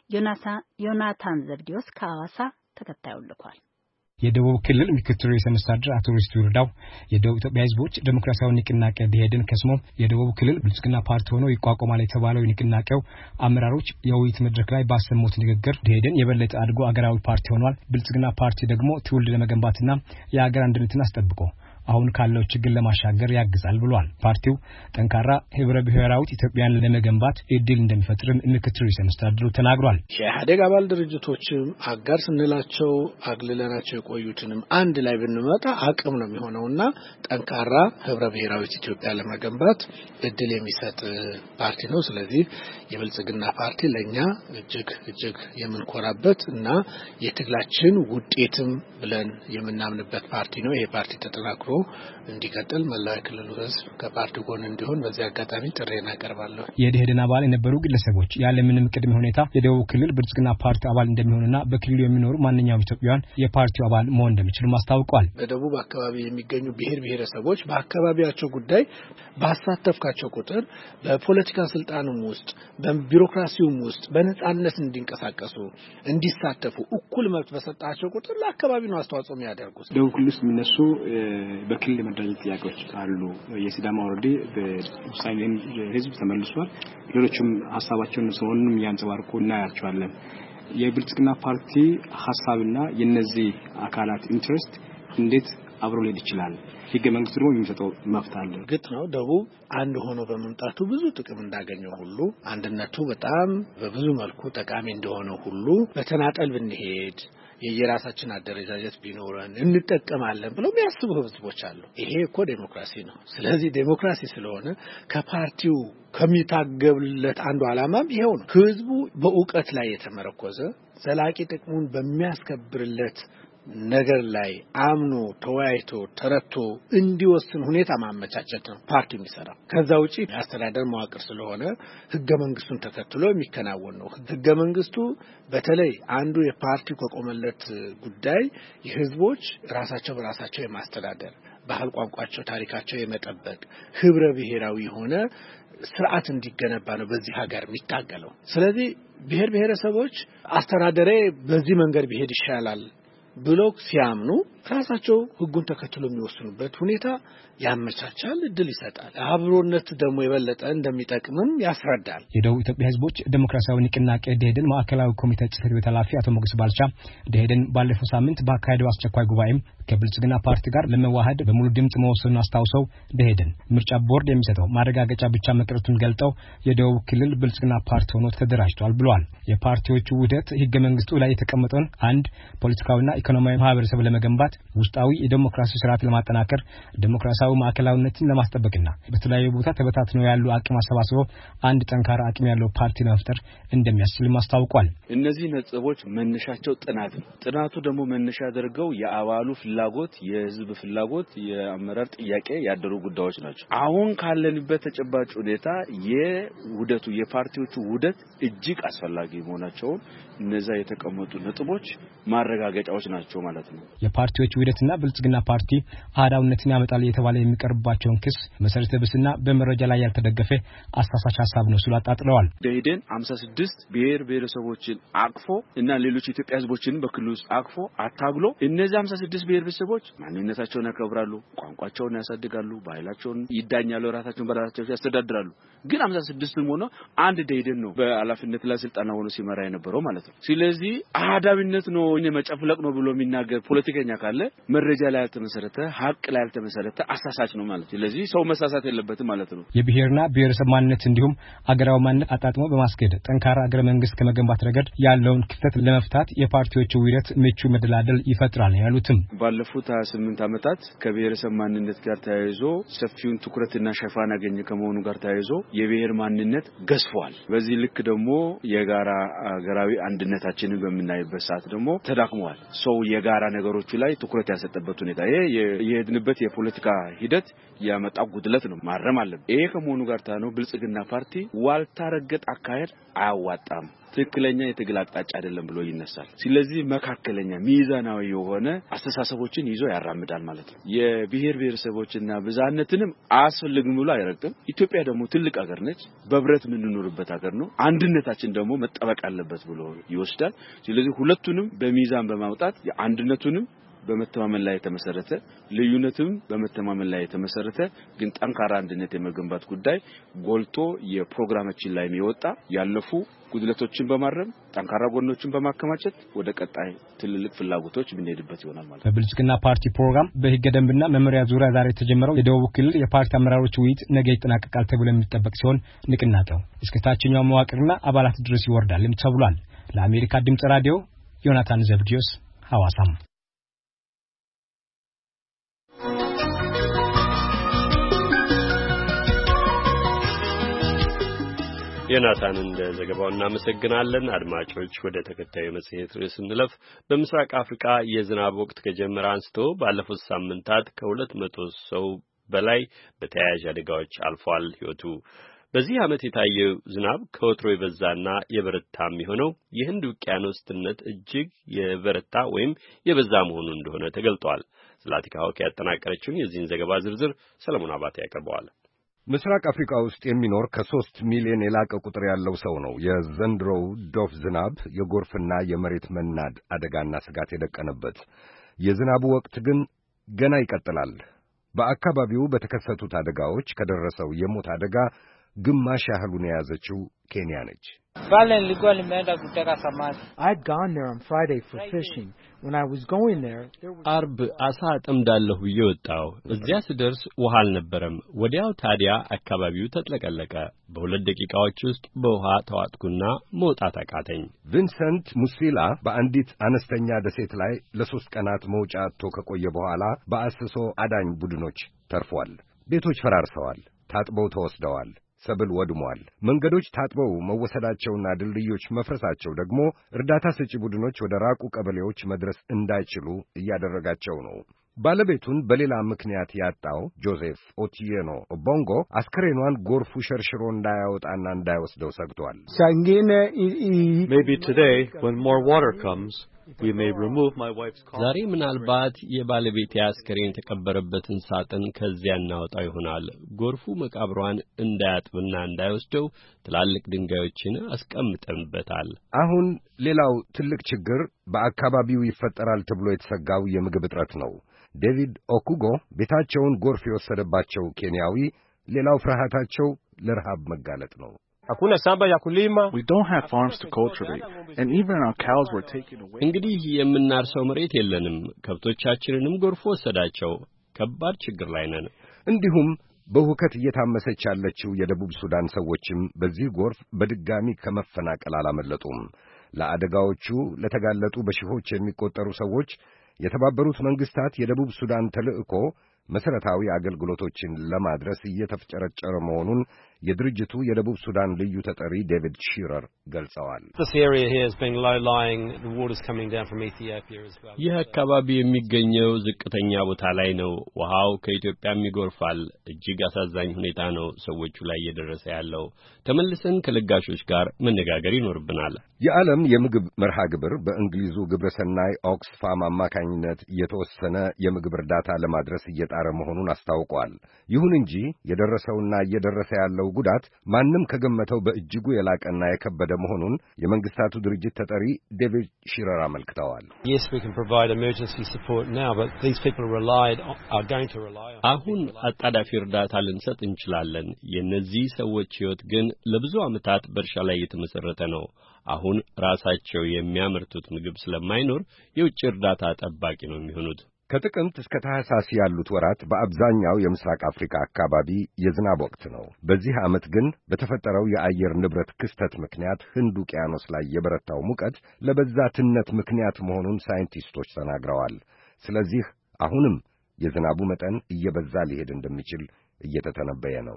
Speaker 2: ዮናታን ዘብዲዮስ ከሐዋሳ ተከታዩን ልኳል።
Speaker 7: የደቡብ ክልል ምክትል ርዕሰ መስተዳድር አቶ ርስቱ ይርዳው የደቡብ ኢትዮጵያ ህዝቦች ዲሞክራሲያዊ ንቅናቄ ደኢህዴን ከስሞ የደቡብ ክልል ብልጽግና ፓርቲ ሆኖ ይቋቋማል የተባለው ንቅናቄው አመራሮች የውይይት መድረክ ላይ ባሰሙት ንግግር ደኢህዴን የበለጠ አድጎ አገራዊ ፓርቲ ሆኗል፣ ብልጽግና ፓርቲ ደግሞ ትውልድ ለመገንባትና የአገር አንድነትን አስጠብቆ አሁን ካለው ችግር ለማሻገር ያግዛል ብሏል። ፓርቲው ጠንካራ ህብረ ብሔራዊት ኢትዮጵያን ለመገንባት እድል እንደሚፈጥርም ምክትል ርዕሰ መስተዳድሩ ተናግሯል።
Speaker 8: የኢህአዴግ አባል ድርጅቶችም አጋር ስንላቸው አግልለናቸው የቆዩትንም አንድ ላይ ብንመጣ አቅም ነው የሚሆነውና ጠንካራ ህብረ ብሔራዊት ኢትዮጵያ ለመገንባት እድል የሚሰጥ ፓርቲ ነው። ስለዚህ የብልጽግና ፓርቲ ለኛ እጅግ እጅግ የምንኮራበት እና የትግላችን ውጤትም ብለን የምናምንበት ፓርቲ ነው። ይሄ ፓርቲ ተጠናክሮ እንዲቀጥል መላው ክልሉ ህዝብ ከፓርቲው ጎን እንዲሆን በዚህ አጋጣሚ ጥሪዬን አቀርባለሁ።
Speaker 7: የደኢህዴን አባል የነበሩ ግለሰቦች ያለ ምንም ቅድመ ሁኔታ የደቡብ ክልል ብልጽግና ፓርቲ አባል እንደሚሆኑና በክልሉ የሚኖሩ ማንኛውም ኢትዮጵያውያን የፓርቲው አባል መሆን እንደሚችሉ ማስታወቋል።
Speaker 8: በደቡብ አካባቢ የሚገኙ ብሔር ብሔረሰቦች በአካባቢያቸው ጉዳይ ባሳተፍካቸው ቁጥር በፖለቲካ ስልጣኑም ውስጥ በቢሮክራሲውም ውስጥ በነጻነት እንዲንቀሳቀሱ እንዲሳተፉ እኩል መብት በሰጣቸው ቁጥር ለአካባቢ ነው አስተዋጽኦ የሚያደርጉት።
Speaker 9: ደቡብ ክልል ውስጥ የሚነሱ በክልል መደራጀት ጥያቄዎች አሉ። የሲዳማ ወረዳ በውሳኔ ህዝብ ተመልሷል። ሌሎችም ሀሳባቸውን ሰሞኑን ያንጸባርቁ እናያቸዋለን። የብልጽግና ፓርቲ ሀሳብና የነዚህ አካላት ኢንትረስት እንዴት አብሮ ሊሄድ ይችላል? ህገ መንግስቱ ደግሞ የሚሰጠው መብት አለ።
Speaker 8: ግጥ ነው ደቡብ አንድ ሆኖ በመምጣቱ ብዙ ጥቅም እንዳገኘው ሁሉ አንድነቱ በጣም በብዙ መልኩ ጠቃሚ እንደሆነ ሁሉ በተናጠል ብንሄድ የየራሳችን አደረጃጀት ቢኖረን እንጠቀማለን ብለው የሚያስቡ ህዝቦች አሉ። ይሄ እኮ ዴሞክራሲ ነው። ስለዚህ ዴሞክራሲ ስለሆነ ከፓርቲው ከሚታገብለት አንዱ ዓላማም ይሄው ነው። ህዝቡ በእውቀት ላይ የተመረኮዘ ዘላቂ ጥቅሙን በሚያስከብርለት ነገር ላይ አምኖ ተወያይቶ ተረቶ እንዲወስን ሁኔታ ማመቻቸት ነው ፓርቲ የሚሰራው። ከዛ ውጪ የአስተዳደር መዋቅር ስለሆነ ህገ መንግስቱን ተከትሎ የሚከናወን ነው። ህገ መንግስቱ በተለይ አንዱ የፓርቲው ከቆመለት ጉዳይ የህዝቦች ራሳቸው በራሳቸው የማስተዳደር ባህል፣ ቋንቋቸው፣ ታሪካቸው የመጠበቅ ህብረ ብሔራዊ የሆነ ስርዓት እንዲገነባ ነው በዚህ ሀገር የሚታገለው። ስለዚህ ብሔር ብሔረሰቦች አስተዳደሬ በዚህ መንገድ ቢሄድ ይሻላል ብለው ሲያምኑ ራሳቸው ህጉን ተከትሎ የሚወስኑበት ሁኔታ ያመቻቻል፣ እድል ይሰጣል። አብሮነት ደግሞ የበለጠ እንደሚጠቅምም ያስረዳል።
Speaker 7: የደቡብ ኢትዮጵያ ህዝቦች ዴሞክራሲያዊ ንቅናቄ ደኢህዴን ማዕከላዊ ኮሚቴ ጽሕፈት ቤት ኃላፊ አቶ ሞገስ ባልቻ ደኢህዴን ባለፈው ሳምንት ባካሄደው አስቸኳይ ጉባኤም ከብልጽግና ፓርቲ ጋር ለመዋሃድ በሙሉ ድምጽ መወሰኑን አስታውሰው ደኢህዴን ምርጫ ቦርድ የሚሰጠው ማረጋገጫ ብቻ መቅረቱን ገልጠው የደቡብ ክልል ብልጽግና ፓርቲ ሆኖ ተደራጅቷል ብለዋል። የፓርቲዎቹ ውህደት ህገ መንግስቱ ላይ የተቀመጠውን አንድ ፖለቲካዊና ኢኮኖሚያዊ ማህበረሰብ ለመገንባት ውስጣዊ የዲሞክራሲ ስርዓት ለማጠናከር ዲሞክራሲያዊ ማዕከላዊነትን ለማስጠበቅና በተለያዩ ቦታ ተበታትነው ያሉ አቅም አሰባስበው አንድ ጠንካራ አቅም ያለው ፓርቲ ለመፍጠር እንደሚያስችልም አስታውቋል።
Speaker 10: እነዚህ ነጥቦች መነሻቸው ጥናት ነው። ጥናቱ ደግሞ መነሻ ያደርገው የአባሉ ፍላጎት፣ የህዝብ ፍላጎት፣ የአመራር ጥያቄ ያደሩ ጉዳዮች ናቸው። አሁን ካለንበት ተጨባጭ ሁኔታ የውህደቱ የፓርቲዎቹ ውህደት እጅግ አስፈላጊ መሆናቸውን እነዛ የተቀመጡ ነጥቦች ማረጋገጫዎች ናቸው ማለት ነው።
Speaker 7: የፓርቲዎች ውህደትና ብልጽግና ፓርቲ አህዳውነትን ያመጣል የተባለ የሚቀርባቸውን ክስ መሰረተ ቢስና በመረጃ ላይ ያልተደገፈ አሳሳች ሐሳብ ነው ሲሉ አጣጥለዋል።
Speaker 10: ደኢህዴን ሃምሳ ስድስት ብሔር ብሔረሰቦችን አቅፎ እና ሌሎች የኢትዮጵያ ህዝቦችን በክልሉ ውስጥ አቅፎ አታግሎ እነዚህ ሃምሳ ስድስት ብሔር ብሔረሰቦች ማንነታቸውን ያከብራሉ፣ ቋንቋቸውን ያሳድጋሉ፣ ባህላቸውን ይዳኛሉ፣ ራሳቸውን በራሳቸው ያስተዳድራሉ። ግን ሃምሳ ስድስትም ሆኖ አንድ ደኢህዴን ነው በኃላፊነት ላይ ስልጣን ሆኖ ሲመራ የነበረው ማለት ነው። ስለዚህ አህዳዊነት ነው እኔ መጨፍለቅ ነው ብሎ የሚናገር ፖለቲከኛ ካለ መረጃ ላይ ያልተመሰረተ ሀቅ ላይ ያልተመሰረተ አሳሳች ነው ማለት። ስለዚህ ሰው መሳሳት የለበትም ማለት ነው።
Speaker 7: የብሔርና ብሔረሰብ ማንነት እንዲሁም አገራዊ ማንነት አጣጥሞ በማስገድ ጠንካራ አገረ መንግስት ከመገንባት ረገድ ያለውን ክፍተት ለመፍታት የፓርቲዎቹ ውህደት ምቹ መደላደል ይፈጥራል ያሉትም
Speaker 10: ባለፉት ሃያ ስምንት ዓመታት ከብሔረሰብ ማንነት ጋር ተያይዞ ሰፊውን ትኩረትና ሽፋን ያገኘ ከመሆኑ ጋር ተያይዞ የብሔር ማንነት ገዝፏል። በዚህ ልክ ደግሞ የጋራ አገራዊ አንድነታችንን በመናይበት ሰዓት ደግሞ ተዳክሟል። ሰው የጋራ ነገሮች ላይ ትኩረት ያሰጠበት ሁኔታ ይሄ የሄድንበት የፖለቲካ ሂደት ያመጣው ጉድለት ነው፣ ማረም አለበት። ይሄ ከመሆኑ ጋር ታኖ ብልጽግና ፓርቲ ዋልታ ረገጥ አካሄድ አያዋጣም፣ ትክክለኛ የትግል አቅጣጫ አይደለም ብሎ ይነሳል። ስለዚህ መካከለኛ ሚዛናዊ የሆነ አስተሳሰቦችን ይዞ ያራምዳል ማለት ነው። የብሔር ብሔረሰቦችና ብዛነትንም አያስፈልግም ብሎ አይረግጥም። ኢትዮጵያ ደግሞ ትልቅ ሀገር ነች፣ በብረት የምንኖርበት ሀገር ነው። አንድነታችን ደግሞ መጠበቅ አለበት ብሎ ይወስዳል። ስለዚህ ሁለቱንም በሚዛን በማውጣት የአንድነቱንም በመተማመን ላይ የተመሰረተ ልዩነትም በመተማመን ላይ የተመሰረተ ግን ጠንካራ አንድነት የመገንባት ጉዳይ ጎልቶ የፕሮግራማችን ላይ የሚወጣ ያለፉ ጉድለቶችን በማረም ጠንካራ ጎኖችን በማከማቸት ወደ ቀጣይ ትልልቅ ፍላጎቶች የምንሄድበት ይሆናል ማለት ነው።
Speaker 7: በብልጽግና ፓርቲ ፕሮግራም በሕገ ደንብና መመሪያ ዙሪያ ዛሬ የተጀመረው የደቡብ ክልል የፓርቲ አመራሮች ውይይት ነገ ይጠናቀቃል ተብሎ የሚጠበቅ ሲሆን ንቅናቄው እስከ ታችኛው መዋቅርና አባላት ድረስ ይወርዳል ተብሏል። ለአሜሪካ ድምጽ ራዲዮ ዮናታን ዘብዲዮስ ሐዋሳም።
Speaker 1: ዮናታን እንደ ዘገባው እናመሰግናለን። አድማጮች ወደ ተከታዩ መጽሔት ርዕስ እንለፍ። በምስራቅ አፍሪካ የዝናብ ወቅት ከጀመረ አንስቶ ባለፉት ሳምንታት ከሁለት መቶ ሰው በላይ በተያያዥ አደጋዎች አልፏል ሕይወቱ። በዚህ ዓመት የታየው ዝናብ ከወትሮ የበዛና የበረታ የሚሆነው የህንድ ውቅያኖስ ትነት እጅግ የበረታ ወይም የበዛ መሆኑ እንደሆነ ተገልጧል። ዝላቲካ ሆክ ያጠናቀረችውን የዚህን ዘገባ ዝርዝር ሰለሞን አባተ ያቀርበዋል።
Speaker 11: ምስራቅ አፍሪካ ውስጥ የሚኖር ከሶስት ሚሊዮን የላቀ ቁጥር ያለው ሰው ነው የዘንድሮው ዶፍ ዝናብ የጎርፍና የመሬት መናድ አደጋና ስጋት የደቀነበት። የዝናቡ ወቅት ግን ገና ይቀጥላል። በአካባቢው በተከሰቱት አደጋዎች ከደረሰው የሞት አደጋ ግማሽ ያህሉን የያዘችው ኬንያ ነች።
Speaker 12: I'd gone there on Friday for fishing. When I was going there, there was
Speaker 1: አርብ አሳ አጠምዳለሁ ብዬ ወጣሁ። እዚያ ስደርስ ውሃ አልነበረም። ወዲያው ታዲያ አካባቢው ተጥለቀለቀ። በሁለት ደቂቃዎች ውስጥ በውሃ ተዋጥኩና መውጣት አቃተኝ።
Speaker 11: ቪንሰንት ሙሲላ በአንዲት አነስተኛ ደሴት ላይ ለሶስት ቀናት መውጫ አጥቶ ከቆየ በኋላ በአስሶ አዳኝ ቡድኖች ተርፏል። ቤቶች ፈራርሰዋል፣ ታጥበው ተወስደዋል። ሰብል ወድሟል። መንገዶች ታጥበው መወሰዳቸውና ድልድዮች መፍረሳቸው ደግሞ እርዳታ ሰጪ ቡድኖች ወደ ራቁ ቀበሌዎች መድረስ እንዳይችሉ እያደረጋቸው ነው። ባለቤቱን በሌላ ምክንያት ያጣው ጆሴፍ ኦቲየኖ ኦቦንጎ አስከሬኗን ጎርፉ ሸርሽሮ እንዳያወጣና እንዳይወስደው ሰግቷል።
Speaker 13: Maybe today, when more water comes, we may remove my wife's coffin.
Speaker 1: ዛሬ ምናልባት የባለቤቴ አስከሬን የተቀበረበትን ሳጥን ከዚያ እናወጣው ይሆናል። ጎርፉ መቃብሯን እንዳያጥብና እንዳይወስደው ትላልቅ ድንጋዮችን አስቀምጠንበታል።
Speaker 11: አሁን ሌላው ትልቅ ችግር በአካባቢው ይፈጠራል ተብሎ የተሰጋው የምግብ እጥረት ነው። ዴቪድ ኦኩጎ ቤታቸውን ጎርፍ የወሰደባቸው ኬንያዊ ሌላው ፍርሃታቸው ለረሃብ መጋለጥ ነው።
Speaker 9: We don't have farms to cultivate, and even our cows were taken away.
Speaker 1: እንግዲህ የምናርሰው መሬት የለንም። ከብቶቻችንንም ጎርፍ ወሰዳቸው። ከባድ ችግር ላይ ነን።
Speaker 11: እንዲሁም በሁከት እየታመሰች ያለችው የደቡብ ሱዳን ሰዎችም በዚህ ጎርፍ በድጋሚ ከመፈናቀል አላመለጡም። ለአደጋዎቹ ለተጋለጡ በሺዎች የሚቆጠሩ ሰዎች የተባበሩት መንግስታት የደቡብ ሱዳን ተልእኮ መሰረታዊ አገልግሎቶችን ለማድረስ እየተፍጨረጨረ መሆኑን የድርጅቱ የደቡብ ሱዳን ልዩ ተጠሪ ዴቪድ ሺረር ገልጸዋል።
Speaker 1: ይህ አካባቢ የሚገኘው ዝቅተኛ ቦታ ላይ ነው። ውሃው ከኢትዮጵያም ይጎርፋል። እጅግ አሳዛኝ ሁኔታ ነው ሰዎቹ ላይ እየደረሰ ያለው። ተመልሰን ከለጋሾች ጋር መነጋገር ይኖርብናል።
Speaker 11: የዓለም የምግብ መርሃ ግብር በእንግሊዙ ግብረሰናይ ኦክስፋም አማካኝነት የተወሰነ የምግብ እርዳታ ለማድረስ እየጣረ መሆኑን አስታውቋል። ይሁን እንጂ የደረሰውና እየደረሰ ያለው ጉዳት ማንም ከገመተው በእጅጉ የላቀና የከበደ መሆኑን የመንግስታቱ ድርጅት ተጠሪ ዴቪድ ሺረር አመልክተዋል።
Speaker 1: አሁን አጣዳፊ እርዳታ ልንሰጥ እንችላለን። የእነዚህ ሰዎች ሕይወት ግን ለብዙ ዓመታት በእርሻ ላይ የተመሰረተ ነው። አሁን ራሳቸው የሚያመርቱት ምግብ ስለማይኖር የውጭ እርዳታ ጠባቂ ነው የሚሆኑት።
Speaker 11: ከጥቅምት እስከ ታህሳስ ያሉት ወራት በአብዛኛው የምስራቅ አፍሪካ አካባቢ የዝናብ ወቅት ነው። በዚህ ዓመት ግን በተፈጠረው የአየር ንብረት ክስተት ምክንያት ህንድ ውቅያኖስ ላይ የበረታው ሙቀት ለበዛ ትነት ምክንያት መሆኑን ሳይንቲስቶች ተናግረዋል። ስለዚህ አሁንም የዝናቡ መጠን እየበዛ ሊሄድ እንደሚችል እየተተነበየ ነው።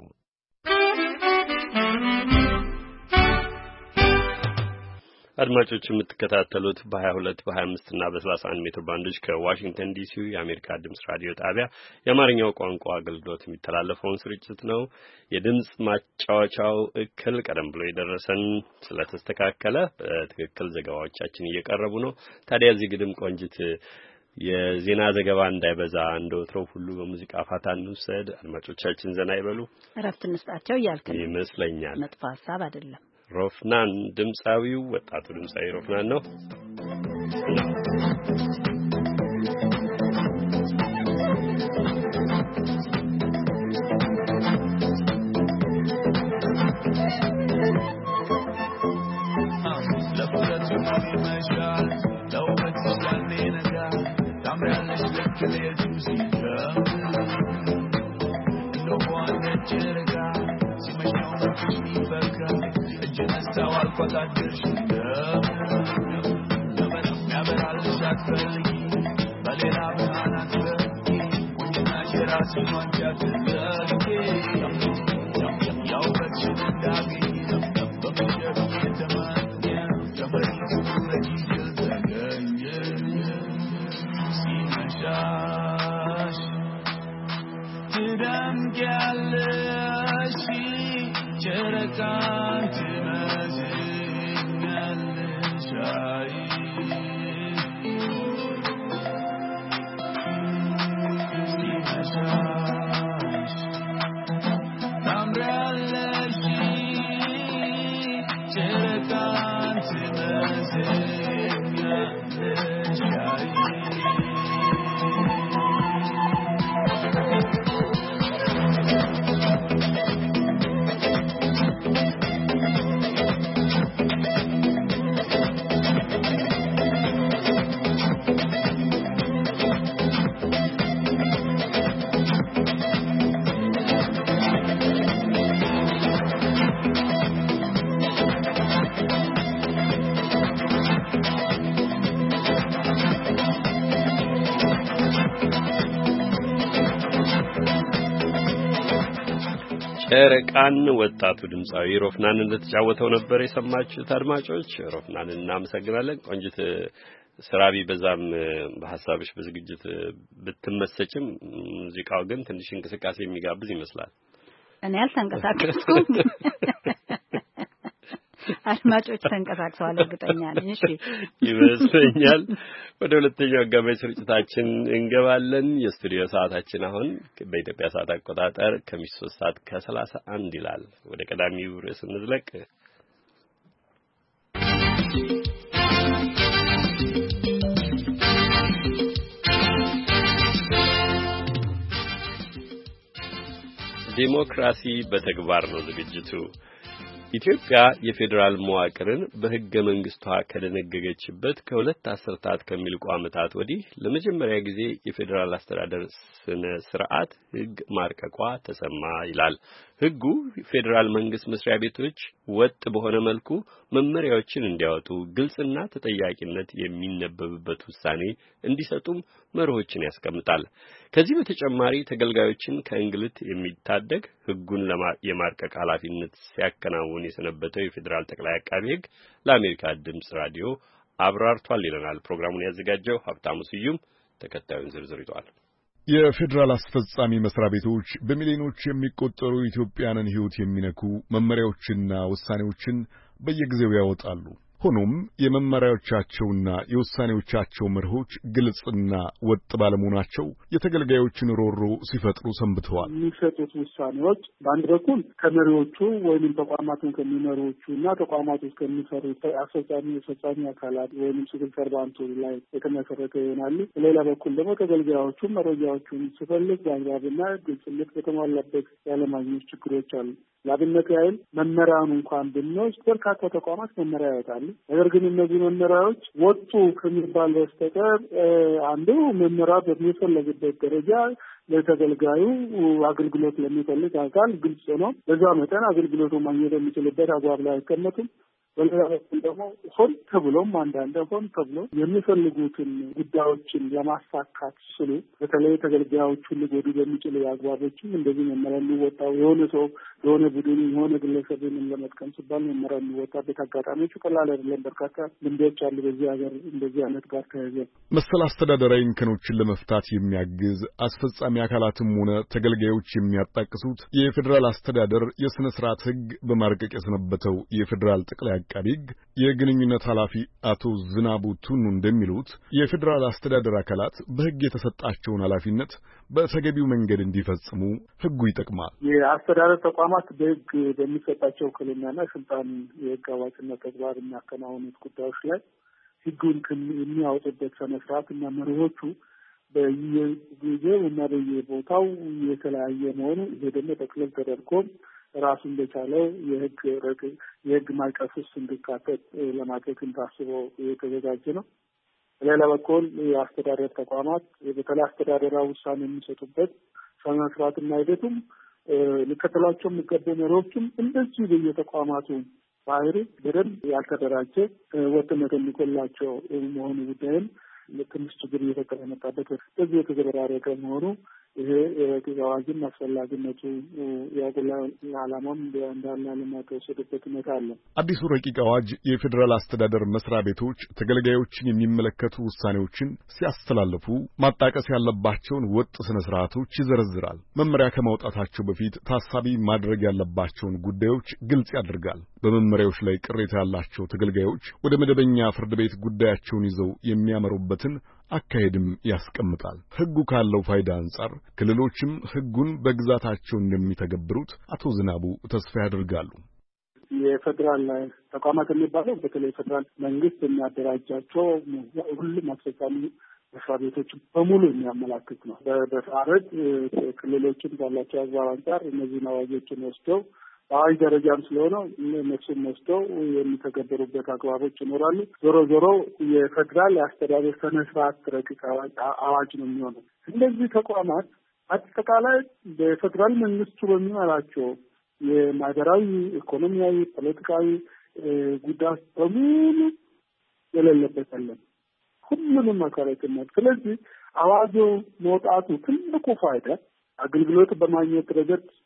Speaker 1: አድማጮች የምትከታተሉት በ22 በ25 እና በ31 ሜትር ባንዶች ከዋሽንግተን ዲሲ የአሜሪካ ድምጽ ራዲዮ ጣቢያ የአማርኛው ቋንቋ አገልግሎት የሚተላለፈውን ስርጭት ነው። የድምጽ ማጫወቻው እክል ቀደም ብሎ የደረሰን ስለተስተካከለ በትክክል ዘገባዎቻችን እየቀረቡ ነው። ታዲያ እዚህ ግድም ቆንጅት የዜና ዘገባ እንዳይበዛ እንደወትሮው ሁሉ በሙዚቃ ፋታ እንውሰድ። አድማጮቻችን ዘና ይበሉ፣ እረፍት እንስጣቸው እያልክ ይመስለኛል። መጥፎ ሐሳብ አይደለም። ሮፍናን ድምጻዊው ወጣቱ ድምጻዊ ሮፍናን ነው። ጨረቃን ወጣቱ ድምጻዊ ሮፍናን እንደተጫወተው ነበር የሰማችሁት አድማጮች። ሮፍናንን እናመሰግናለን። ቆንጅት ስራቢ በዛም በሐሳብሽ በዝግጅት ብትመሰጭም ሙዚቃው ግን ትንሽ እንቅስቃሴ የሚጋብዝ ይመስላል።
Speaker 2: እኔ አልተንቀሳቀስኩም። አድማጮች ተንቀሳቅሰዋል እርግጠኛ ነኝ። እሺ
Speaker 1: ይመስለኛል። ወደ ሁለተኛው አጋማሽ ስርጭታችን እንገባለን። የስቱዲዮ ሰዓታችን አሁን በኢትዮጵያ ሰዓት አቆጣጠር ከምሽቱ ሶስት ሰዓት ከሰላሳ አንድ ይላል። ወደ ቀዳሚው ርዕስ እንዝለቅ። ዲሞክራሲ በተግባር ነው ዝግጅቱ። ኢትዮጵያ የፌዴራል መዋቅርን በሕገ መንግስቷ ከደነገገችበት ከሁለት አስርታት ከሚልቁ ዓመታት ወዲህ ለመጀመሪያ ጊዜ የፌዴራል አስተዳደር ስነ ስርዓት ሕግ ማርቀቋ ተሰማ ይላል። ሕጉ ፌዴራል መንግስት መስሪያ ቤቶች ወጥ በሆነ መልኩ መመሪያዎችን እንዲያወጡ፣ ግልጽና ተጠያቂነት የሚነበብበት ውሳኔ እንዲሰጡም መርሆችን ያስቀምጣል። ከዚህ በተጨማሪ ተገልጋዮችን ከእንግልት የሚታደግ ሕጉን የማርቀቅ ኃላፊነት ሲያከናውን የሰነበተው የፌዴራል ጠቅላይ አቃቤ ሕግ ለአሜሪካ ድምጽ ራዲዮ አብራርቷል ይለናል። ፕሮግራሙን ያዘጋጀው ሀብታሙ ስዩም ተከታዩን ዝርዝር ይዟል።
Speaker 14: የፌዴራል አስፈጻሚ መስሪያ ቤቶች በሚሊዮኖች የሚቆጠሩ ኢትዮጵያውያንን ሕይወት የሚነኩ መመሪያዎችና ውሳኔዎችን በየጊዜው ያወጣሉ። ሆኖም የመመሪያዎቻቸውና የውሳኔዎቻቸው መርሆች ግልጽና ወጥ ባለመሆናቸው የተገልጋዮችን ሮሮ ሲፈጥሩ ሰንብተዋል።
Speaker 15: የሚሰጡት ውሳኔዎች በአንድ በኩል ከመሪዎቹ ወይም ተቋማቱን ከሚመሩዎቹና ተቋማቱ ከሚሰሩ አስፈጻሚ የፈጻሚ አካላት ወይም ሲቪል ሰርቫንቱ ላይ የተመሰረተ ይሆናሉ። በሌላ በኩል ደግሞ ተገልጋዮቹ መረጃዎቹን ሲፈልግ በአግባብና ግልጽነት በተሟላበት ያለማግኘት ችግሮች አሉ። ለአብነት ያህል መመሪያውን እንኳን ብንወስድ በርካታ ተቋማት መመሪያ ያወጣሉ። ነገር ግን እነዚህ መመሪያዎች ወጡ ከሚባል በስተቀር አንዱ መመሪያ በሚፈለግበት ደረጃ ለተገልጋዩ አገልግሎት ለሚፈልግ አካል ግልጽ ነው። በዛ መጠን አገልግሎቱ ማግኘት የሚችልበት አግባብ ላይ አይቀመጥም። በሌላ በኩል ደግሞ ሆን ተብሎም አንዳንድ ሆን ተብሎ የሚፈልጉትን ጉዳዮችን ለማሳካት ስሉ በተለይ ተገልጋዮቹን ሊጎዱ በሚችሉ አግባቦችም እንደዚህ መመሪያ የሚወጣው የሆነ ሰው የሆነ ቡድን የሆነ ግለሰብን ለመጥቀም ሲባል መመሪያ የሚወጣበት አጋጣሚዎቹ ቀላል አይደለም። በርካታ ልምዶች አሉ በዚህ ሀገር እንደዚህ አይነት ጋር ተያይዘ
Speaker 14: መሰል አስተዳደራዊ እንከኖችን ለመፍታት የሚያግዝ አስፈጻሚ አካላትም ሆነ ተገልጋዮች የሚያጣቅሱት የፌዴራል አስተዳደር የሥነ ሥርዓት ሕግ በማርቀቅ የሰነበተው የፌዴራል ጠቅላይ አቃቤ ሕግ የግንኙነት ኃላፊ አቶ ዝናቡ ቱኑ እንደሚሉት የፌዴራል አስተዳደር አካላት በሕግ የተሰጣቸውን ኃላፊነት በተገቢው መንገድ እንዲፈጽሙ ሕጉ ይጠቅማል።
Speaker 15: የአስተዳደር ተቋማት በሕግ በሚሰጣቸው ክልናና ስልጣን የሕግ አዋጭነት ተግባር የሚያከናውኑት ጉዳዮች ላይ ሕጉን የሚያወጡበት ሰነ ስርዓት እና መርሆቹ በየጊዜው እና በየቦታው የተለያየ መሆኑ ይሄ ደግሞ ጠቅለል ተደርጎ ራሱን በቻለው የሕግ የሕግ ማዕቀፍ ውስጥ እንዲካተት ለማድረግ ታስቦ የተዘጋጀ ነው። በሌላ በኩል የአስተዳደር ተቋማት በተለይ አስተዳደራዊ ውሳኔ የሚሰጡበት ስነ ስርዓትና ሂደቱም ሊከተሏቸው የሚገቡ መሪዎችም እንደዚህ በየተቋማቱ ባህሪ በደንብ ያልተደራጀ ወጥነት የሚጎላቸው መሆኑ ጉዳይም ትንሽ ችግር እየፈጠረ የመጣበት በዚህ የተዘበራረቀ መሆኑ ይሄ የረቂቅ አዋጅን አስፈላጊነቱ ያጎላ ዓላማም እንዳለ ለማተወሰደበት ሁኔታ አለ።
Speaker 14: አዲሱ ረቂቅ አዋጅ የፌዴራል አስተዳደር መስሪያ ቤቶች ተገልጋዮችን የሚመለከቱ ውሳኔዎችን ሲያስተላልፉ ማጣቀስ ያለባቸውን ወጥ ስነ ስርዓቶች ይዘረዝራል። መመሪያ ከማውጣታቸው በፊት ታሳቢ ማድረግ ያለባቸውን ጉዳዮች ግልጽ ያደርጋል። በመመሪያዎች ላይ ቅሬታ ያላቸው ተገልጋዮች ወደ መደበኛ ፍርድ ቤት ጉዳያቸውን ይዘው የሚያመሩበትን አካሄድም ያስቀምጣል። ሕጉ ካለው ፋይዳ አንጻር ክልሎችም ሕጉን በግዛታቸው እንደሚተገብሩት አቶ ዝናቡ ተስፋ ያደርጋሉ።
Speaker 15: የፌዴራል ተቋማት የሚባለው በተለይ ፌዴራል መንግስት የሚያደራጃቸው ሁሉም አስፈጻሚ መስሪያ ቤቶች በሙሉ የሚያመላክት ነው። በፋረድ ክልሎችን ባላቸው አግባብ አንጻር እነዚህን አዋጆችን ወስደው በአዋጅ ደረጃም ስለሆነ እነሱም ወስደው የሚተገበሩበት አግባቦች ይኖራሉ። ዞሮ ዞሮ የፌዴራል የአስተዳደር ስነ ስርዓት ረቂቅ አዋጅ ነው የሚሆነው። እነዚህ ተቋማት አጠቃላይ በፌዴራል መንግስቱ በሚመራቸው የማህበራዊ፣ ኢኮኖሚያዊ፣ ፖለቲካዊ ጉዳዮች በሙሉ የሌለበት አለን ሁሉንም መሰረትነት። ስለዚህ አዋጁ መውጣቱ ትልቁ ፋይዳ አገልግሎት በማግኘት ረገድ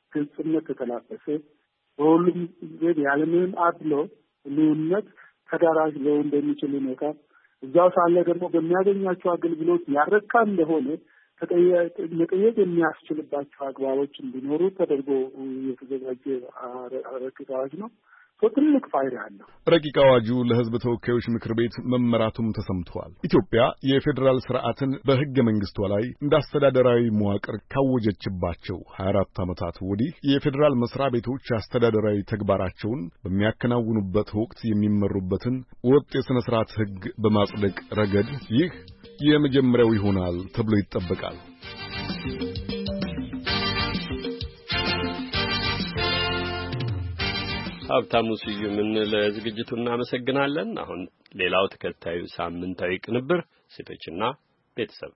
Speaker 15: ግልጽነት የተላበሰ በሁሉም ዘንድ ያለምንም አድሎ ልዩነት ተደራጅ ሊሆን እንደሚችል ሁኔታ እዛው ሳለ ደግሞ በሚያገኛቸው አገልግሎት ያረካ እንደሆነ መጠየቅ የሚያስችልባቸው አግባቦች እንዲኖሩ ተደርጎ የተዘጋጀ ረቂቅ አዋጅ ነው። ትልቅ ፋይዳ አለው።
Speaker 14: ረቂቅ አዋጁ ለሕዝብ ተወካዮች ምክር ቤት መመራቱም ተሰምቷል። ኢትዮጵያ የፌዴራል ስርዓትን በሕገ መንግስቷ ላይ እንደ አስተዳደራዊ መዋቅር ካወጀችባቸው ሀያ አራት ዓመታት ወዲህ የፌዴራል መስሪያ ቤቶች አስተዳደራዊ ተግባራቸውን በሚያከናውኑበት ወቅት የሚመሩበትን ወጥ የሥነ ሥርዓት ሕግ በማጽደቅ ረገድ ይህ የመጀመሪያው ይሆናል ተብሎ ይጠበቃል።
Speaker 1: ሀብታሙ ስዩምን ለዝግጅቱ እናመሰግናለን። አሁን ሌላው ተከታዩ ሳምንታዊ ቅንብር ሴቶችና ቤተሰብ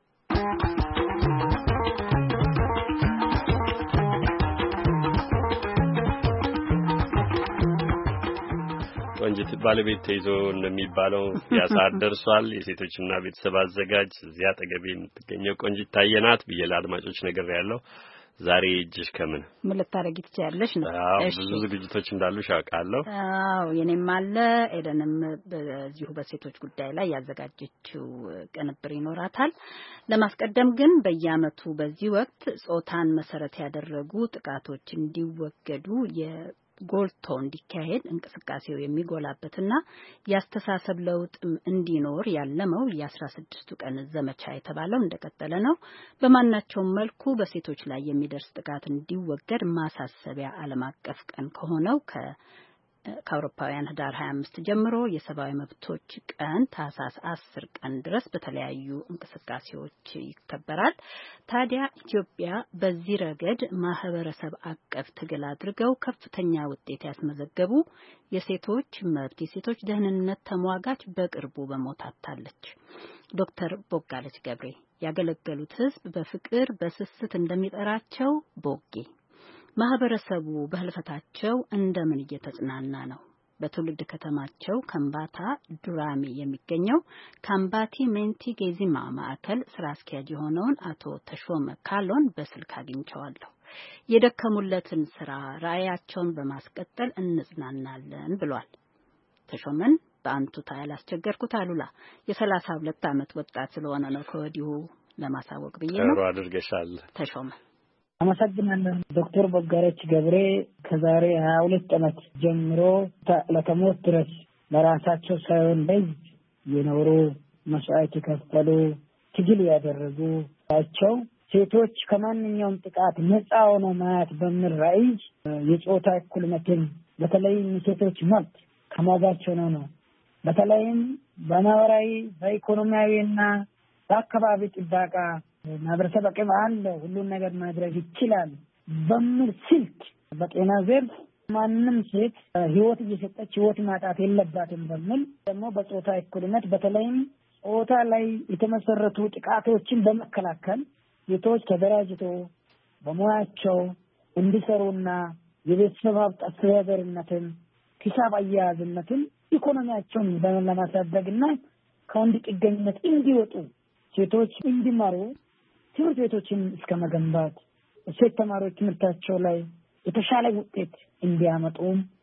Speaker 1: ቆንጂት ባለቤት ተይዞ እንደሚባለው ያሳር ደርሷል። የሴቶችና ቤተሰብ አዘጋጅ እዚያ አጠገቤ የምትገኘው ቆንጂት ታየናት ብዬ ለአድማጮች ነገር ያለው ዛሬ እጅሽ ከምን
Speaker 2: ምን ልታረጊ ትችያለሽ ነው?
Speaker 1: እሺ ብዙ ዝግጅቶች እንዳሉሽ አውቃለሁ።
Speaker 2: አዎ የኔም አለ። ኤደንም በዚሁ በሴቶች ጉዳይ ላይ ያዘጋጀችው ቅንብር ይኖራታል። ለማስቀደም ግን በየዓመቱ በዚህ ወቅት ጾታን መሰረት ያደረጉ ጥቃቶች እንዲወገዱ የጎልቶ እንዲካሄድ እንቅስቃሴው የሚጎላበትና ያስተሳሰብ ለውጥም እንዲኖር ያለመው የአስራ ስድስቱ ቀን ዘመቻ የተባለው እንደቀጠለ ነው። በማናቸውም መልኩ በሴቶች ላይ የሚደርስ ጥቃት እንዲወገድ ማሳሰቢያ ዓለም አቀፍ ቀን ከሆነው ከ ከአውሮፓውያን ህዳር ሀያ አምስት ጀምሮ የሰብአዊ መብቶች ቀን ታህሳስ አስር ቀን ድረስ በተለያዩ እንቅስቃሴዎች ይከበራል። ታዲያ ኢትዮጵያ በዚህ ረገድ ማህበረሰብ አቀፍ ትግል አድርገው ከፍተኛ ውጤት ያስመዘገቡ የሴቶች መብት የሴቶች ደህንነት ተሟጋች በቅርቡ በሞት አጥታለች። ዶክተር ቦጋለች ገብሬ ያገለገሉት ህዝብ በፍቅር በስስት እንደሚጠራቸው ቦጌ ማህበረሰቡ በህልፈታቸው እንደምን እየተጽናና ነው? በትውልድ ከተማቸው ከምባታ ዱራሚ የሚገኘው ካምባቲ ሜንቲ ጌዚማ ማዕከል ስራ አስኪያጅ የሆነውን አቶ ተሾመ ካሎን በስልክ አግኝቸዋለሁ። የደከሙለትን ስራ ራዕያቸውን በማስቀጠል እንጽናናለን ብሏል። ተሾመን በአንቱታ ያላስቸገርኩት አሉላ የሰላሳ ሁለት ዓመት ወጣት ስለሆነ ነው ከወዲሁ ለማሳወቅ ብዬ ነው።
Speaker 1: ጥሩ አድርገሻል ተሾመ።
Speaker 16: አመሰግናለሁ። ዶክተር ቦጋለች ገብሬ ከዛሬ ሀያ ሁለት ዓመት ጀምሮ ለከሞት ድረስ ለራሳቸው ሳይሆን ለህዝብ የኖሩ መስዋዕት የከፈሉ ትግል ያደረጉ ናቸው። ሴቶች ከማንኛውም ጥቃት ነፃ ሆነው ማየት በሚል ራዕይ የጾታ እኩልነትን በተለይም የሴቶች መብት ከማጋቸው ነው ነው በተለይም በማህበራዊ በኢኮኖሚያዊና በአካባቢ ጥበቃ ማህበረሰብ አቅም አለ ሁሉን ነገር ማድረግ ይችላል በሚል ስልት በጤና ዘርፍ ማንም ሴት ህይወት እየሰጠች ህይወት ማጣት የለባትም በሚል ደግሞ በጾታ እኩልነት በተለይም ጾታ ላይ የተመሰረቱ ጥቃቶችን በመከላከል ሴቶች ተደራጅተው በሙያቸው እንዲሰሩና የቤተሰብ ሀብት አስተዳደርነትን ሂሳብ አያያዝነትን ኢኮኖሚያቸውን ለማሳደግና ከወንድ ጥገኝነት እንዲወጡ ሴቶች እንዲማሩ ትምህርት ቤቶችን እስከ መገንባት ሴት ተማሪዎች ትምህርታቸው ላይ የተሻለ ውጤት እንዲያመጡ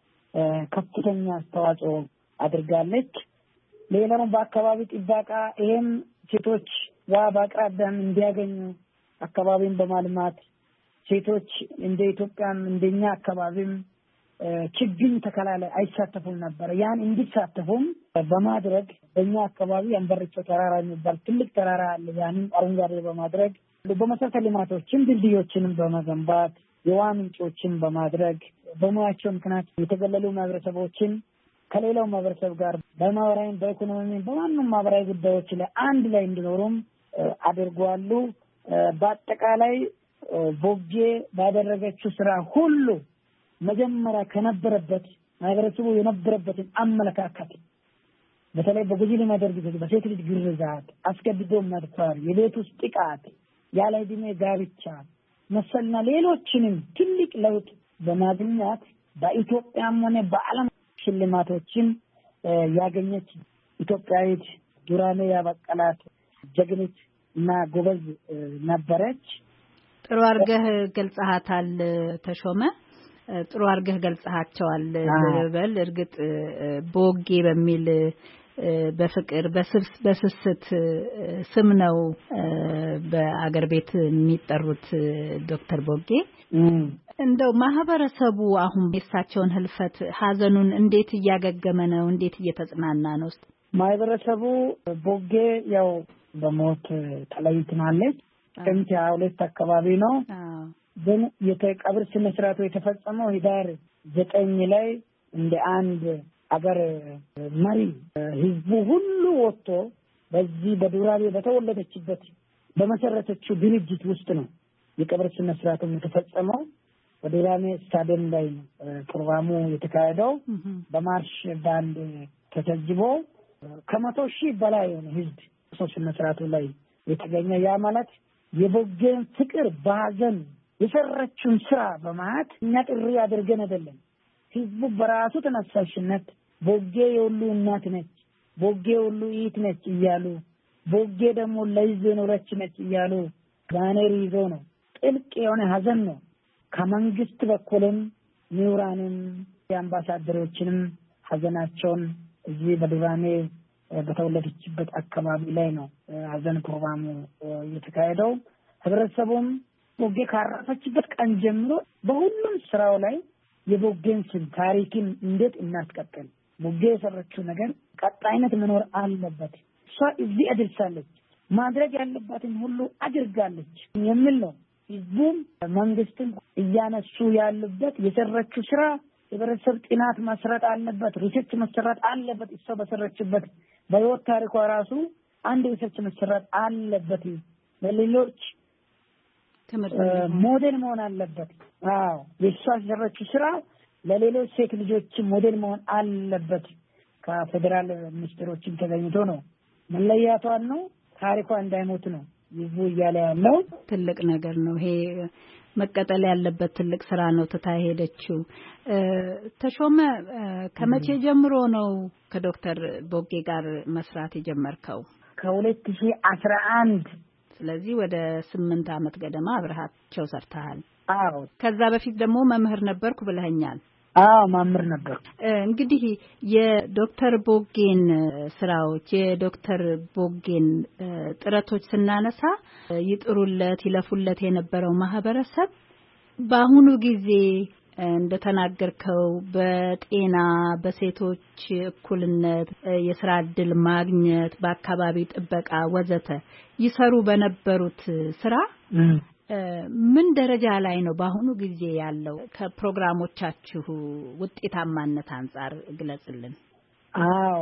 Speaker 16: ከፍተኛ አስተዋጽኦ አድርጋለች። ሌላው በአካባቢ ጥበቃ ይሄም ሴቶች ዋ በአቅራቢያም እንዲያገኙ አካባቢን በማልማት ሴቶች እንደ ኢትዮጵያም እንደኛ አካባቢም ችግኝ ተከላ ላይ አይሳተፉም ነበር። ያን እንዲሳተፉም በማድረግ በእኛ አካባቢ አንበርቾ ተራራ የሚባል ትልቅ ተራራ አለ። ያንን አረንጓዴ በማድረግ በመሰረተ ልማቶችን ድልድዮችንም በመገንባት የውሃ ምንጮችን በማድረግ በሙያቸው ምክንያት የተገለሉ ማህበረሰቦችን ከሌላው ማህበረሰብ ጋር በማህበራዊ በኢኮኖሚ በማንኛውም ማህበራዊ ጉዳዮች ላይ አንድ ላይ እንዲኖሩም አድርጓሉ። በአጠቃላይ ቦጌ ባደረገችው ስራ ሁሉ መጀመሪያ ከነበረበት ማህበረሰቡ የነበረበትን አመለካከት በተለይ በጉጂ ለማድረግ በሴት ልጅ ግርዛት፣ አስገድዶ መድፈር፣ የቤት ውስጥ ጥቃት፣ ያለ ዕድሜ ጋብቻ መሰልና ሌሎችንም ትልቅ ለውጥ በማግኘት በኢትዮጵያም ሆነ በዓለም ሽልማቶችን ያገኘች ኢትዮጵያዊት ዱራሜ ያበቀላት ጀግኒት እና ጎበዝ ነበረች።
Speaker 2: ጥሩ አርገህ ገልጸሃታል ተሾመ ጥሩ አርገህ ገልጸሃቸዋል በል እርግጥ ቦጌ በሚል በፍቅር በስብስ በስስት ስም ነው በአገር ቤት የሚጠሩት ዶክተር ቦጌ እንደው ማህበረሰቡ አሁን የሳቸውን ህልፈት ሀዘኑን እንዴት እያገገመ ነው እንዴት እየተጽናና ነው
Speaker 16: ማህበረሰቡ ቦጌ ያው በሞት ተለይተናለች ጥቅምት ሃያ ሁለት አካባቢ ነው ግን የተቀብር ስነ ስርዓቱ የተፈጸመው ህዳር ዘጠኝ ላይ እንደ አንድ አገር መሪ ህዝቡ ሁሉ ወጥቶ በዚህ በዱራሜ በተወለደችበት በመሰረተችው ድርጅት ውስጥ ነው የቀብር ስነ ስርዓቱ የተፈጸመው በዱራሜ ስታዲየም ላይ ፕሮግራሙ የተካሄደው በማርሽ ባንድ ተሰጅቦ ከመቶ ሺህ በላይ ነው ህዝብ ስነ ስርዓቱ ላይ የተገኘ ያ ማለት የቦጌን ፍቅር ባዘን የሰረችውን ስራ በማት እኛ ጥሪ አድርገን አይደለም ህዝቡ በራሱ ተነሳሽነት ቦጌ የሁሉ እናት ነች ቦጌ የሁሉ እህት ነች እያሉ ቦጌ ደግሞ ለህዝብ ኖረች ነች እያሉ ባነር ይዞ ነው ጥልቅ የሆነ ሀዘን ነው ከመንግስት በኩልም ምሁራንም የአምባሳደሮችንም ሀዘናቸውን እዚህ በዱራሜ በተወለደችበት አካባቢ ላይ ነው ሀዘን ፕሮግራሙ የተካሄደው ህብረተሰቡም ቦጌ ካረፈችበት ቀን ጀምሮ በሁሉም ስራው ላይ የቦጌን ስም ታሪክን እንዴት እናስቀጥል ቦጌ የሰረችው ነገር ቀጣይነት መኖር አለበት እሷ እዚህ አድርሳለች ማድረግ ያለባትን ሁሉ አድርጋለች የሚል ነው ህዝቡም መንግስትም እያነሱ ያሉበት የሰረችው ስራ የህብረተሰብ ጥናት መስራት አለበት ሪሰርች መስራት አለበት እሷ በሰረችበት በህይወት ታሪኳ ራሱ አንድ ሪሰርች መስራት አለበት ለሌሎች ሞዴል መሆን አለበት አዎ የሷ የሰረችው ስራ ለሌሎች ሴት ልጆች ሞዴል መሆን አለበት ከፌደራል ሚኒስትሮችን ተገኝቶ ነው መለያቷን ነው ታሪኳ እንዳይሞት ነው ይዙ እያለ ያለው
Speaker 2: ትልቅ ነገር ነው ይሄ መቀጠል ያለበት ትልቅ ስራ ነው ተታሄደችው ተሾመ ከመቼ ጀምሮ ነው ከዶክተር ቦጌ ጋር መስራት የጀመርከው
Speaker 16: ከሁለት ሺህ አስራ አንድ
Speaker 2: ስለዚህ ወደ ስምንት አመት ገደማ አብረሃቸው ሰርተሃል
Speaker 16: አዎ
Speaker 2: ከዛ በፊት ደግሞ መምህር ነበርኩ ብለኸኛል
Speaker 16: አዎ መምህር ነበር
Speaker 2: እንግዲህ የዶክተር ቦጌን ስራዎች የዶክተር ቦጌን ጥረቶች ስናነሳ ይጥሩለት ይለፉለት የነበረው ማህበረሰብ በአሁኑ ጊዜ እንደተናገርከው በጤና በሴቶች እኩልነት የስራ ዕድል ማግኘት በአካባቢ ጥበቃ ወዘተ ይሰሩ በነበሩት ስራ ምን ደረጃ ላይ ነው በአሁኑ ጊዜ ያለው ከፕሮግራሞቻችሁ ውጤታማነት አንፃር ግለጽልን
Speaker 16: አዎ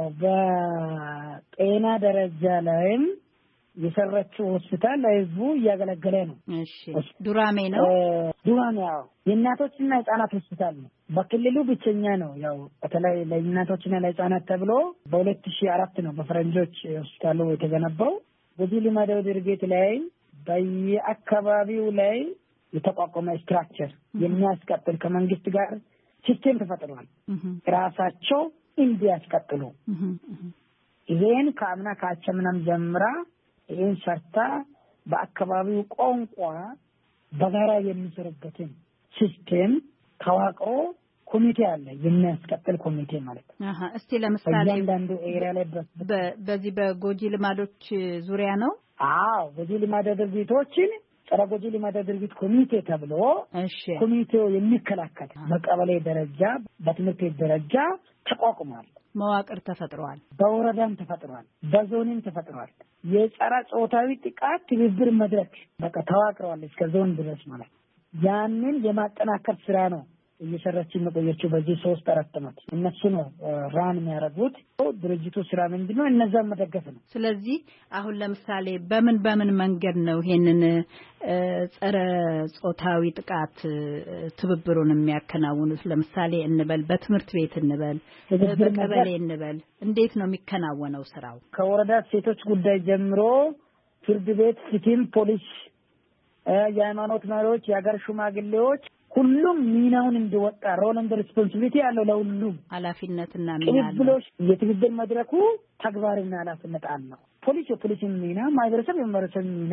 Speaker 16: በጤና ደረጃ ላይም የሰራችው ሆስፒታል ለህዝቡ እያገለገለ ነው
Speaker 2: እሺ ዱራሜ ነው
Speaker 16: ዱራሜ ያው የእናቶችና የህፃናት ሆስፒታል ነው በክልሉ ብቸኛ ነው ያው በተለይ ለእናቶችና ለህፃናት ተብሎ በሁለት ሺህ አራት ነው በፈረንጆች ሆስፒታሉ የተገነባው በዚህ ልማዳዊ ድርጊት ላይ በየአካባቢው ላይ የተቋቋመ ስትራክቸር የሚያስቀጥል ከመንግስት ጋር ሲስተም ተፈጥሯል ራሳቸው እንዲያስቀጥሉ ይሄን ከአምና ካቸምናም ጀምራ ይሄን ሰርታ በአካባቢው ቋንቋ በጋራ የሚሰሩበትን ሲስተም ተዋቅሮ ኮሚቴ አለ የሚያስቀጥል ኮሚቴ ማለት ነው
Speaker 2: አሃ እስቲ ለምሳሌ
Speaker 16: አንዳንዱ ኤሪያ ላይ
Speaker 2: በዚህ በጎጂ ልማዶች ዙሪያ ነው
Speaker 16: አዎ ጎጂ ልማድ ድርጊቶችን ጸረ ጎጂ ልማድ ድርጊት ኮሚቴ ተብሎ
Speaker 2: እሺ
Speaker 16: ኮሚቴው የሚከላከል በቀበሌ ደረጃ በትምህርት ቤት ደረጃ ተቋቁሟል
Speaker 2: መዋቅር ተፈጥሯል
Speaker 16: በወረዳም ተፈጥሯል በዞንም ተፈጥሯል የጸረ ጾታዊ ጥቃት ትብብር መድረክ በቃ ተዋቅሯል እስከ ዞን ድረስ ማለት ያንን የማጠናከር ስራ ነው እየሰራች መቆየችው በዚህ ሶስት አራት አመት እነሱ ነው ራን የሚያደርጉት ድርጅቱ ስራ ምንድነው እነዛን መደገፍ ነው
Speaker 2: ስለዚህ አሁን ለምሳሌ በምን በምን መንገድ ነው ይሄንን ጸረ ጾታዊ ጥቃት ትብብሩን የሚያከናውኑት ለምሳሌ እንበል በትምህርት ቤት እንበል በቀበሌ እንበል እንዴት ነው የሚከናወነው ስራው
Speaker 16: ከወረዳ ሴቶች ጉዳይ ጀምሮ ፍርድ ቤት ሲቲም ፖሊስ የሃይማኖት መሪዎች የሀገር ሽማግሌዎች ሁሉም ሚናውን እንዲወጣ ሮል ኤንድ ሪስፖንሲቢሊቲ ያለው ለሁሉም
Speaker 2: ኃላፊነትና ሚና አለው
Speaker 16: ቅብብሎሽ የትብብር መድረኩ ተግባርና ኃላፊነት አለው ፖሊስ የፖሊስን ሚና ማህበረሰብ የማህበረሰብ ሚና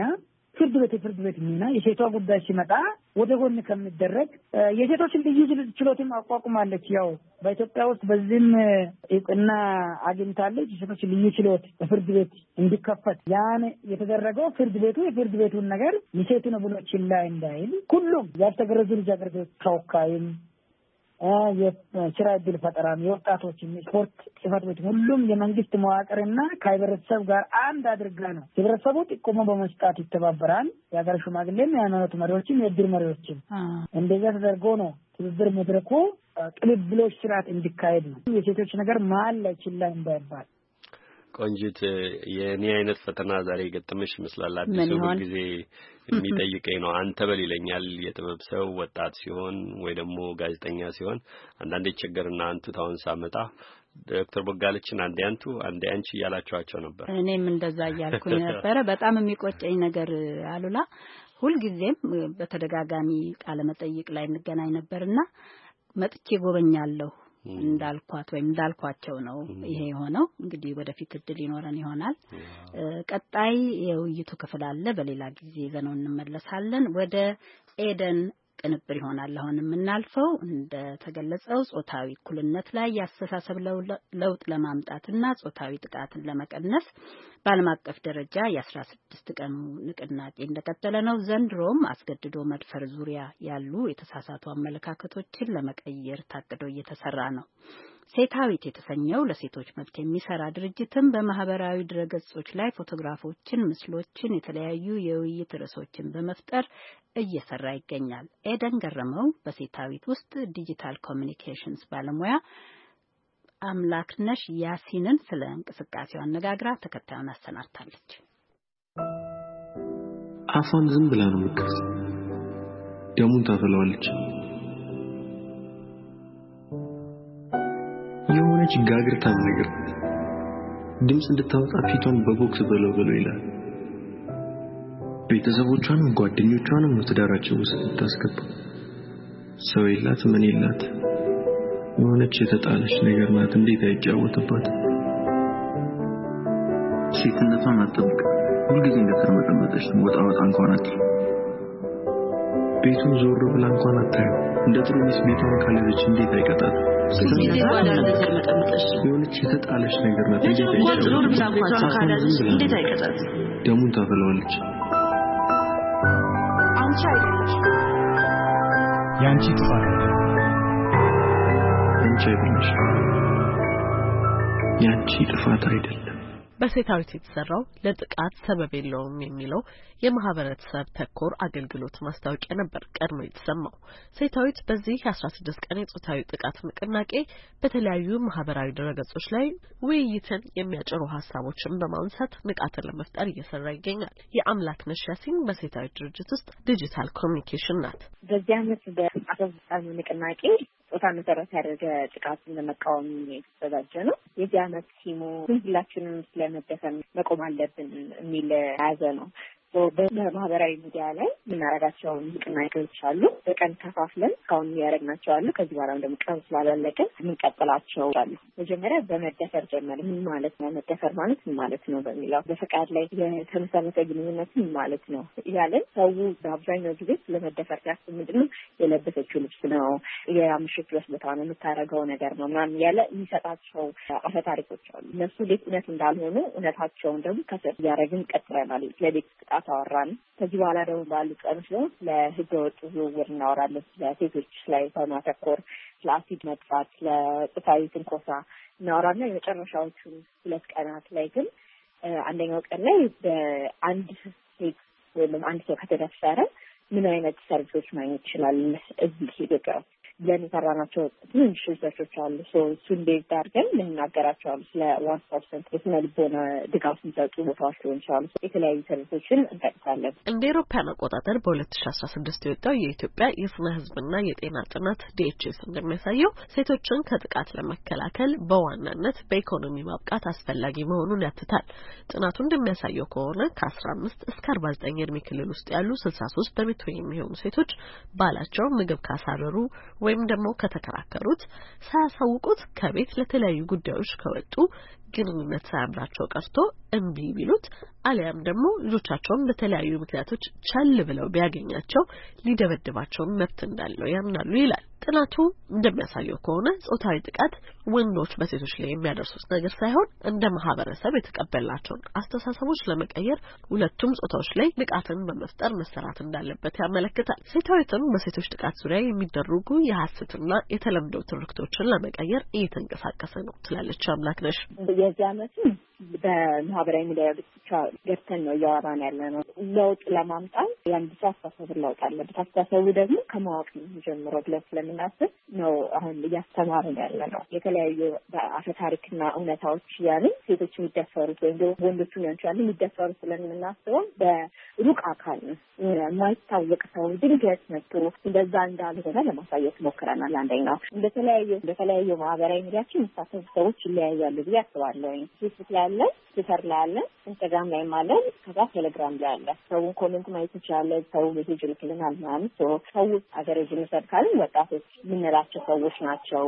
Speaker 16: ፍርድ ቤት ፍርድ ቤት ሚና የሴቷ ጉዳይ ሲመጣ ወደ ጎን ከሚደረግ የሴቶችን ልዩ ችሎትም አቋቁማለች። ያው በኢትዮጵያ ውስጥ በዚህም እውቅና አግኝታለች። የሴቶች ልዩ ችሎት በፍርድ ቤት እንዲከፈት ያን የተደረገው ፍርድ ቤቱ የፍርድ ቤቱን ነገር የሴቱ ነው ብሎ ችላ እንዳይል ሁሉም ያልተገረዙ ልጃገረዶች ተወካይም የስራ ዕድል ፈጠራም የወጣቶችም ስፖርት ጽፈት ቤት ሁሉም የመንግስት መዋቅርና ከህብረተሰብ ጋር አንድ አድርጋ ነው ህብረተሰቡ ጥቆማ በመስጣት ይተባበራል። የሀገር ሽማግሌም የሃይማኖት መሪዎችም የእድር መሪዎችም እንደዛ ተደርጎ ነው ትብብር መድረኩ ቅልብሎች ስርዓት እንዲካሄድ ነው። የሴቶች ነገር መሀል ላይ ችላ እንዳይባል።
Speaker 1: ቆንጂት የኔ አይነት ፈተና ዛሬ ገጠመሽ ይመስላል። አዲሱ ጊዜ የሚጠይቀኝ ነው። አንተ በል ይለኛል የጥበብ ሰው ወጣት ሲሆን ወይ ደግሞ ጋዜጠኛ ሲሆን አንዳንዴ ችግርና አንቱ ታውን ሳመጣ ዶክተር ቦጋለችን አንዴ አንቱ አንዴ አንቺ እያላችኋቸው ነበር።
Speaker 2: እኔም እንደዛ እያልኩኝ ነበረ። በጣም የሚቆጨኝ ነገር አሉላ ሁልጊዜም በተደጋጋሚ ቃለ መጠይቅ ላይ እንገናኝ ነበርና መጥቼ ጎበኛለሁ እንዳልኳት ወይም እንዳልኳቸው ነው ይሄ የሆነው። እንግዲህ ወደፊት እድል ይኖረን ይሆናል። ቀጣይ የውይይቱ ክፍል አለ፣ በሌላ ጊዜ ይዘነው እንመለሳለን። ወደ ኤደን ቅንብር ይሆናል አሁን የምናልፈው። እንደ ተገለጸው ጾታዊ እኩልነት ላይ ያስተሳሰብ ለውጥ ለማምጣትና ጾታዊ ጥቃትን ለመቀነስ በዓለም አቀፍ ደረጃ የአስራ ስድስት ቀኑ ንቅናቄ እንደቀጠለ ነው። ዘንድሮም አስገድዶ መድፈር ዙሪያ ያሉ የተሳሳቱ አመለካከቶችን ለመቀየር ታቅዶ እየተሰራ ነው። ሴታዊት የተሰኘው ለሴቶች መብት የሚሰራ ድርጅትም በማህበራዊ ድረገጾች ላይ ፎቶግራፎችን፣ ምስሎችን፣ የተለያዩ የውይይት ርዕሶችን በመፍጠር እየሰራ ይገኛል። ኤደን ገረመው በሴታዊት ውስጥ ዲጂታል ኮሚኒኬሽንስ ባለሙያ አምላክነሽ ያሲንን ስለ እንቅስቃሴው አነጋግራ ተከታዩን አሰናድታለች።
Speaker 17: አፏን ዝም ብላ ነው የምትከስ ደሙን ታፈላዋለች። የሆነች ጋግርታ ነገር ድምጽ እንድታወጣ ፊቷን በቦክስ በለው በለው ይላል። ቤተሰቦቿን ጓደኞቿንም ትዳራቸው ውስጥ ታስገባ። ሰው የላት ምን የላት የሆነች የተጣለች ነገር ናት። እንዴት አይጫወትባት? ሴትነቷን አጥብቃ ሁልጊዜ እንደተመጠመጠች ወጣ ወጣ እንኳን አትል። ቤቱን ዞር ብላ እንኳን አታየው። እንደ ጥሩ ሚስት ቤቷን ካለች እንዴት አይቀጣት? የሆነች የተጣለች ነገር ናት። እንዴት አይቀጣት? ደሙን ታፈላዋለች። አንቺ አይደለሽ
Speaker 7: ያንቺ ጥፋት
Speaker 17: አንቺ አይደለሽ ያንቺ ጥፋት አይደለም።
Speaker 18: በሴታዊት የተሰራው ለጥቃት ሰበብ የለውም የሚለው የማህበረሰብ ተኮር አገልግሎት ማስታወቂያ ነበር ቀድሞ የተሰማው። ሴታዊት በዚህ የአስራ ስድስት ቀን የጾታዊ ጥቃት ንቅናቄ በተለያዩ ማህበራዊ ድረገጾች ላይ ውይይትን የሚያጭሩ ሀሳቦችን በማንሳት ንቃትን ለመፍጠር እየሰራ ይገኛል። የአምላክነሽ ያሲን በሴታዊት ድርጅት ውስጥ ዲጂታል ኮሚኒኬሽን ናት።
Speaker 19: በዚህ ዓመት በአስራ ስድስት ቀን ንቅናቄ ጾታ መሰረት ያደረገ ጥቃትን ለመቃወም የተዘጋጀ ነው። የዚህ ዓመት ሲሙ ሁላችንም ስለመደፈር መቆም አለብን የሚል ያዘ ነው። በማህበራዊ ሚዲያ ላይ የምናረጋቸው ንቅናቄዎች አሉ። በቀን ከፋፍለን እስካሁን ያደረግናቸው አሉ። ከዚህ በኋላ ደግሞ ቀን ስላላለቀ የምንቀጥላቸው አሉ። መጀመሪያ በመደፈር ጀመረ። ምን ማለት ነው? መደፈር ማለት ምን ማለት ነው በሚለው በፈቃድ ላይ የተመሰረተ ግንኙነት ምን ማለት ነው እያለን ሰው በአብዛኛው ጊዜ ስለመደፈር ሲያስብ ምንድነው የለበሰችው ልብስ ነው፣ የምሽት ድረስ ቦታ ነው፣ የምታደርገው ነገር ነው ምናምን እያለ የሚሰጣቸው አፈ ታሪኮች አሉ። እነሱ ሌት እውነት እንዳልሆኑ እውነታቸውን ደግሞ ከስር እያደረግን ቀጥለናል። ለቤት ጥቃት አወራን። ከዚህ በኋላ ደግሞ ባሉ ቀኖች ደግሞ ለህገ ወጥ ዝውውር እናወራለን። ለሴቶች ላይ በማተኮር ለአሲድ መጥፋት፣ ለጾታዊ ትንኮሳ እናወራና የመጨረሻዎቹ ሁለት ቀናት ላይ ግን አንደኛው ቀን ላይ በአንድ ሴት ወይም አንድ ሰው ከተደፈረ ምን አይነት ሰርቪሶች ማግኘት ይችላል እዚህ ኢትዮጵያ ውስጥ ብለን የሰራናቸው ትንሽ ሪሰርቾች አሉ። እሱ እንዴት አድርገን የምንናገራቸው አሉ። ስለ ዋን ፐርሰንት የስነ ልቦና ድጋፍ የሚሰጡ ቦታዎች ሊሆን ይችላሉ። የተለያዩ ሰርቪሶችን እንጠቅሳለን።
Speaker 18: እንደ አውሮፓውያን አቆጣጠር በሁለት ሺ አስራ ስድስት የወጣው የኢትዮጵያ የስነ ህዝብና የጤና ጥናት ዲኤችኤስ እንደሚያሳየው ሴቶችን ከጥቃት ለመከላከል በዋናነት በኢኮኖሚ ማብቃት አስፈላጊ መሆኑን ያትታል። ጥናቱ እንደሚያሳየው ከሆነ ከአስራ አምስት እስከ አርባ ዘጠኝ የዕድሜ ክልል ውስጥ ያሉ ስልሳ ሶስት በመቶ የሚሆኑ ሴቶች ባላቸው ምግብ ካሳረሩ ወይም ደግሞ ከተከራከሩት ሳያሳውቁት ከቤት ለተለያዩ ጉዳዮች ከወጡ ግንኙነት ሳያምራቸው ቀርቶ እምቢ ቢሉት አሊያም ደግሞ ልጆቻቸውን በተለያዩ ምክንያቶች ቸል ብለው ቢያገኛቸው ሊደበድባቸው መብት እንዳለው ያምናሉ ይላል። ጥናቱ እንደሚያሳየው ከሆነ ጾታዊ ጥቃት ወንዶች በሴቶች ላይ የሚያደርሱት ነገር ሳይሆን እንደ ማህበረሰብ የተቀበላቸውን አስተሳሰቦች ለመቀየር ሁለቱም ጾታዎች ላይ ንቃትን በመፍጠር መሰራት እንዳለበት ያመለክታል። ሴታዊትም በሴቶች ጥቃት ዙሪያ የሚደረጉ የሐሰትና የተለምዶ ትርክቶችን ለመቀየር እየተንቀሳቀሰ ነው ትላለች አምላክነሽ።
Speaker 19: የዚህ ዓመትም በማህበራዊ ሚዲያ ብቻ ገብተን ነው እያወራን ያለ ነው። ለውጥ ለማምጣት የአንድ ሰው አስተሳሰብ ለውጥ አለበት። አስተሳሰቡ ደግሞ ከማወቅ ነው የሚጀምረው ብለን ስለምናስብ ነው አሁን እያስተማርን ያለ ነው። የተለያዩ በአፈ ታሪክና እውነታዎች ያንን ሴቶች የሚደፈሩት ወይም ደግሞ ወንዶቹ ያንቻሉ የሚደፈሩት ስለምናስበው በሩቅ አካል ነው የማይታወቅ ሰው ድንገት መጥቶ እንደዛ እንዳልሆነ ለማሳየት ሞክረናል። አንደኛው እንደተለያዩ እንደተለያዩ ማህበራዊ ሚዲያችን የሚሳተፉ ሰዎች ይለያያሉ ብዬ አስባለሁ። ፌስቡክ ላይ አለ፣ ትዊተር ላይ አለ፣ ኢንስታግራም ላይ አለ፣ ከዛ ቴሌግራም ላይ አለ። ሰውን ኮሜንት ማየት ይችላል። ሰው ሜሴጅ ልክልናል ማለት ነው። ሰው አገሬጅ መሰድ ካልን ወጣቶች የምንላቸው ሰዎች ናቸው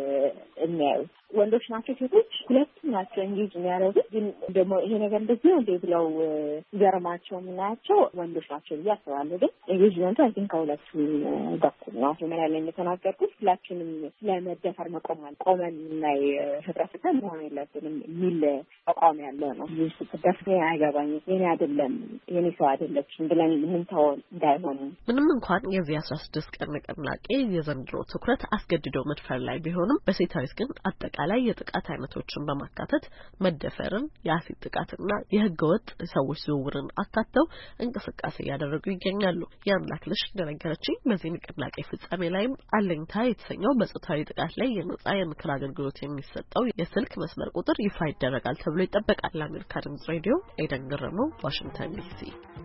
Speaker 19: የሚያዩት። ወንዶች ናቸው ሴቶች ሁለቱም ናቸው እንግሊዝ የሚያደርጉት። ግን ደግሞ ይሄ ነገር እንደዚህ ነው እንዴ ብለው ይገርማቸው የምናያቸው ወንዶች ናቸው ብዬ አስባለሁ። ግን ኤንጌጅመንቱ አይ ቲንክ ከሁለቱም በኩል ነው። መጀመሪያ ላይ እንደተናገርኩት ሁላችንም ስለመደፈር መቆማል ቆመን የምናይ ህብረተሰብ መሆን የለብንም የሚል አቋም ያለው ነው። ይህ ስትደፍሬ አይገባኝም፣ የኔ አይደለም፣ የኔ ሰው አይደለችም ብለን የምንተው እንዳይሆን
Speaker 18: ምንም እንኳን የዚህ አስራ ስድስት ቀን ንቅናቄ የዘንድሮ ትኩረት አስገድዶ መድፈር ላይ ቢሆንም በሴታዊት ግን አጠቃ ላይ የጥቃት አይነቶችን በማካተት መደፈርን፣ የአሲድ ጥቃትና የህገወጥ ሰዎች ዝውውርን አካተው እንቅስቃሴ ያደረጉ ይገኛሉ። የአምላክ ልጅ እንደነገረችኝ በዚህ ንቅናቄ ፍጻሜ ላይም አለኝታ የተሰኘው በጾታዊ ጥቃት ላይ የነጻ የምክር አገልግሎት የሚሰጠው የስልክ መስመር ቁጥር ይፋ ይደረጋል ተብሎ ይጠበቃል። ለአሜሪካ ድምጽ ሬዲዮ ኤደን ገረመው፣ ዋሽንግተን ዲሲ።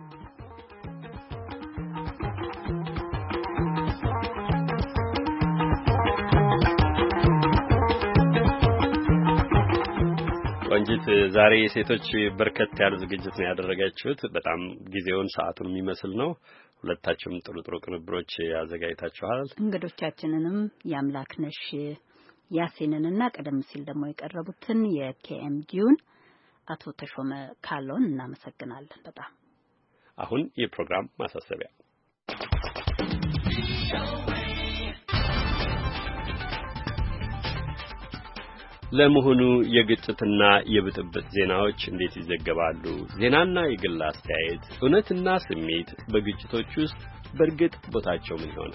Speaker 1: ቆንጂት፣ ዛሬ የሴቶች በርከት ያለ ዝግጅት ነው ያደረጋችሁት። በጣም ጊዜውን ሰዓቱን የሚመስል ነው። ሁለታችሁም ጥሩ ጥሩ ቅንብሮች ያዘጋጅታችኋል።
Speaker 2: እንግዶቻችንንም የአምላክነሽ ያሲንንና ቀደም ሲል ደግሞ የቀረቡትን የኬኤምዲውን አቶ ተሾመ ካሎን እናመሰግናለን በጣም።
Speaker 1: አሁን የፕሮግራም ማሳሰቢያ። ለመሆኑ የግጭትና የብጥብጥ ዜናዎች እንዴት ይዘገባሉ? ዜናና የግል አስተያየት፣ እውነትና ስሜት በግጭቶች ውስጥ በእርግጥ ቦታቸው ምን ይሆን?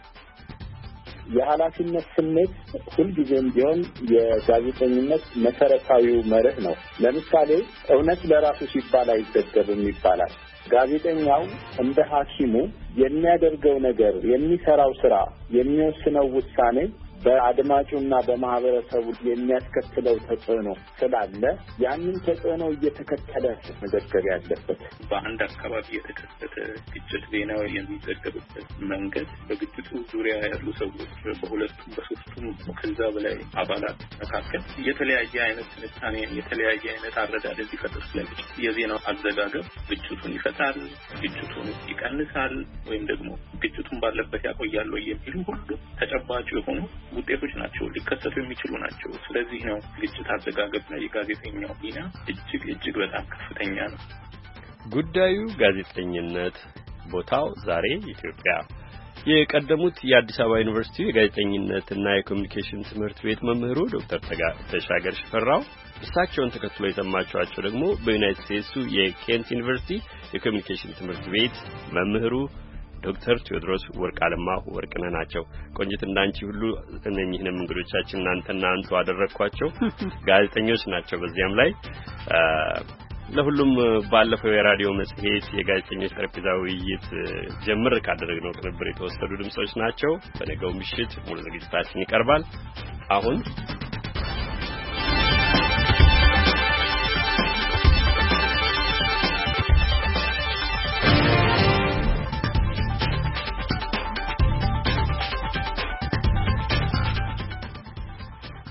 Speaker 20: የኃላፊነት ስሜት ሁልጊዜም ቢሆን የጋዜጠኝነት መሰረታዊው መርህ ነው። ለምሳሌ እውነት ለራሱ ሲባል አይዘገብም ይባላል። ጋዜጠኛው እንደ ሐኪሙ የሚያደርገው ነገር፣ የሚሰራው ስራ፣ የሚወስነው ውሳኔ በአድማጩና በማህበረሰቡ የሚያስከትለው ተጽዕኖ ስላለ ያንን ተጽዕኖ እየተከተለ መዘገብ ያለበት።
Speaker 21: በአንድ አካባቢ የተከሰተ ግጭት ዜናው የሚዘገብበት መንገድ በግጭቱ ዙሪያ ያሉ ሰዎች በሁለቱም በሶስቱም ከዛ በላይ አባላት መካከል የተለያየ አይነት ትንታኔ፣ የተለያየ አይነት አረዳድ ሊፈጥር ስለሚችል የዜናው አዘጋገብ ግጭቱን ይፈታል፣ ግጭቱን ይቀንሳል፣ ወይም ደግሞ ግጭቱን ባለበት ያቆያል የሚሉ ሁሉ ተጨባጭ የሆኑ ውጤቶች ናቸው፣ ሊከሰቱ የሚችሉ ናቸው። ስለዚህ ነው ግጭት አዘጋገብና የጋዜጠኛው ሚና እጅግ እጅግ በጣም ከፍተኛ ነው።
Speaker 1: ጉዳዩ ጋዜጠኝነት፣ ቦታው ዛሬ ኢትዮጵያ። የቀደሙት የአዲስ አበባ ዩኒቨርሲቲ የጋዜጠኝነትና የኮሙኒኬሽን ትምህርት ቤት መምህሩ ዶክተር ተሻገር ሽፈራው፣ እሳቸውን ተከትሎ የሰማችኋቸው ደግሞ በዩናይትድ ስቴትሱ የኬንት ዩኒቨርሲቲ የኮሙኒኬሽን ትምህርት ቤት መምህሩ ዶክተር ቴዎድሮስ ወርቃለማ ወርቅነህ ናቸው። ቆንጂት፣ እንዳንቺ ሁሉ እነኚህንም እንግዶቻችን እናንተና አንቱ አደረኳቸው ጋዜጠኞች ናቸው። በዚያም ላይ ለሁሉም ባለፈው የራዲዮ መጽሔት የጋዜጠኞች ጠረጴዛ ውይይት ጀምር ካደረግነው ቅንብር የተወሰዱ ድምጾች ናቸው። በነገው ምሽት ሙሉ ዝግጅታችን ይቀርባል። አሁን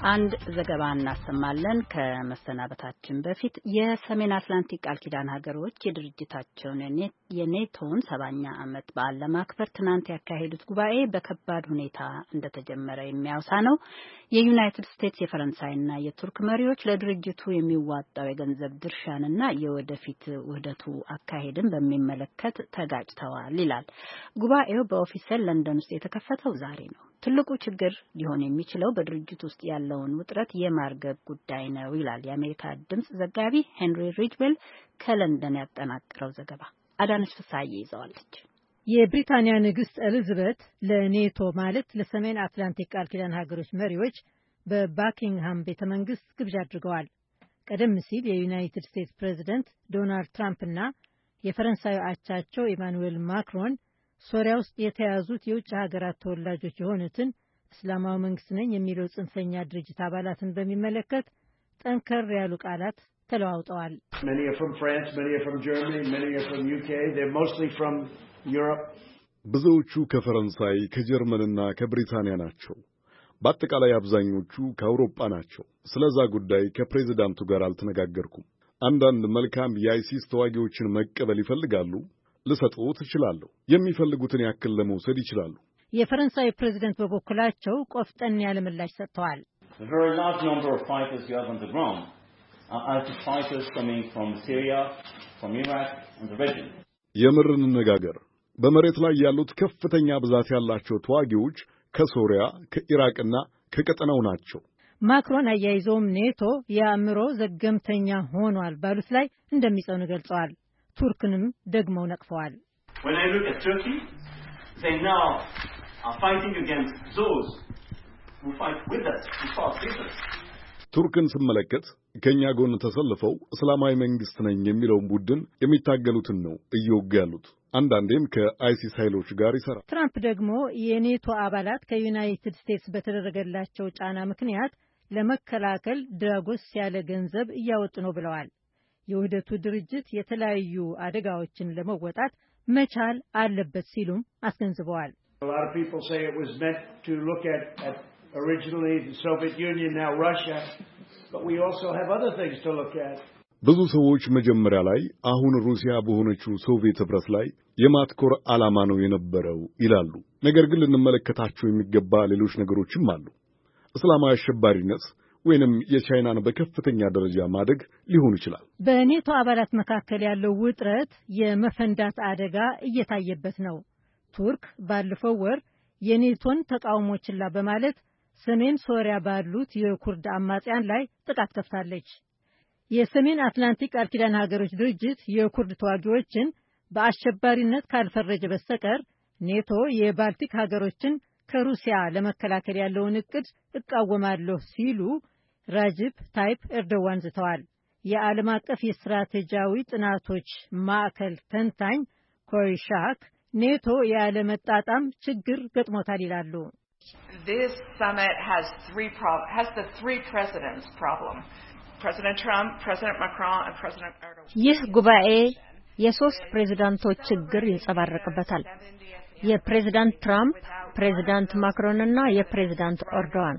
Speaker 2: አንድ ዘገባ እናሰማለን። ከመሰናበታችን በፊት የሰሜን አትላንቲክ ቃል ኪዳን ሀገሮች የድርጅታቸውን የኔቶን ሰባኛ ዓመት በዓል ለማክበር ትናንት ያካሄዱት ጉባኤ በከባድ ሁኔታ እንደተጀመረ የሚያወሳ ነው። የዩናይትድ ስቴትስ የፈረንሳይና የቱርክ መሪዎች ለድርጅቱ የሚዋጣው የገንዘብ ድርሻንና የወደፊት ውህደቱ አካሄድን በሚመለከት ተጋጭተዋል ይላል። ጉባኤው በኦፊሴል ለንደን ውስጥ የተከፈተው ዛሬ ነው። ትልቁ ችግር ሊሆን የሚችለው በድርጅት ውስጥ ያለውን ውጥረት የማርገብ ጉዳይ ነው ይላል የአሜሪካ ድምጽ ዘጋቢ ሄንሪ ሪጅዌል ከለንደን ያጠናቀረው ዘገባ። አዳነች ፍሳዬ ይዘዋለች።
Speaker 3: የብሪታንያ ንግስት ኤሊዛቤት ለኔቶ ማለት ለሰሜን አትላንቲክ ቃል ኪዳን ሀገሮች መሪዎች በባኪንግሃም ቤተመንግስት ግብዣ አድርገዋል። ቀደም ሲል የዩናይትድ ስቴትስ ፕሬዚደንት ዶናልድ ትራምፕ እና የፈረንሳዩ አቻቸው ኢማኑኤል ማክሮን ሶሪያ ውስጥ የተያዙት የውጭ ሀገራት ተወላጆች የሆኑትን እስላማዊ መንግስት ነኝ የሚለው ጽንፈኛ ድርጅት አባላትን በሚመለከት ጠንከር ያሉ ቃላት ተለዋውጠዋል።
Speaker 14: ብዙዎቹ ከፈረንሳይ ከጀርመንና ከብሪታንያ ናቸው። በአጠቃላይ አብዛኞቹ ከአውሮፓ ናቸው። ስለዛ ጉዳይ ከፕሬዚዳንቱ ጋር አልተነጋገርኩም። አንዳንድ መልካም የአይሲስ ተዋጊዎችን መቀበል ይፈልጋሉ። ልሰጥዎት እችላለሁ። የሚፈልጉትን ያክል ለመውሰድ ይችላሉ።
Speaker 3: የፈረንሳይ ፕሬዝዳንት በበኩላቸው ቆፍጠን ያለ ምላሽ ሰጥተዋል።
Speaker 14: የምር እንነጋገር። በመሬት ላይ ያሉት ከፍተኛ ብዛት ያላቸው ተዋጊዎች ከሶሪያ ከኢራቅና ከቀጠናው ናቸው።
Speaker 3: ማክሮን አያይዘውም ኔቶ የአእምሮ ዘገምተኛ ሆኗል ባሉት ላይ እንደሚጸኑ ገልጸዋል። ቱርክንም ደግመው ነቅፈዋል።
Speaker 14: ቱርክን ስመለከት ከኛ ጎን ተሰልፈው እስላማዊ መንግስት ነኝ የሚለውን ቡድን የሚታገሉትን ነው እየወጉ ያሉት። አንዳንዴም ከአይሲስ ኃይሎች ጋር ይሰራል።
Speaker 3: ትራምፕ ደግሞ የኔቶ አባላት ከዩናይትድ ስቴትስ በተደረገላቸው ጫና ምክንያት ለመከላከል ዳጎስ ያለ ገንዘብ እያወጡ ነው ብለዋል። የውህደቱ ድርጅት የተለያዩ አደጋዎችን ለመወጣት መቻል አለበት ሲሉም አስገንዝበዋል።
Speaker 14: ብዙ ሰዎች መጀመሪያ ላይ አሁን ሩሲያ በሆነችው ሶቪየት ህብረት ላይ የማትኮር ዓላማ ነው የነበረው ይላሉ። ነገር ግን ልንመለከታቸው የሚገባ ሌሎች ነገሮችም አሉ። እስላማዊ አሸባሪነት ወይንም የቻይናን በከፍተኛ ደረጃ ማደግ ሊሆን ይችላል።
Speaker 3: በኔቶ አባላት መካከል ያለው ውጥረት የመፈንዳት አደጋ እየታየበት ነው። ቱርክ ባለፈው ወር የኔቶን ተቃውሞ ችላ በማለት ሰሜን ሶሪያ ባሉት የኩርድ አማጽያን ላይ ጥቃት ከፍታለች። የሰሜን አትላንቲክ ቃል ኪዳን ሀገሮች ድርጅት የኩርድ ተዋጊዎችን በአሸባሪነት ካልፈረጀ በስተቀር ኔቶ የባልቲክ ሀገሮችን ከሩሲያ ለመከላከል ያለውን እቅድ እቃወማለሁ ሲሉ ራጅብ ታይፕ ኤርዶዋን ዝተዋል። የዓለም አቀፍ የስትራቴጂያዊ ጥናቶች ማዕከል ተንታኝ ኮይሻክ ኔቶ ያለመጣጣም ችግር ገጥሞታል ይላሉ።
Speaker 22: This summit has three prob- has the three presidents problem. President Trump, President Macron and President Erdogan.
Speaker 23: ይህ ጉባኤ የሶስት ፕሬዝዳንቶች ችግር ይንጸባረቅበታል። የፕሬዝዳንት ትራምፕ፣ ፕሬዝዳንት ማክሮን እና የፕሬዝዳንት ኤርዶዋን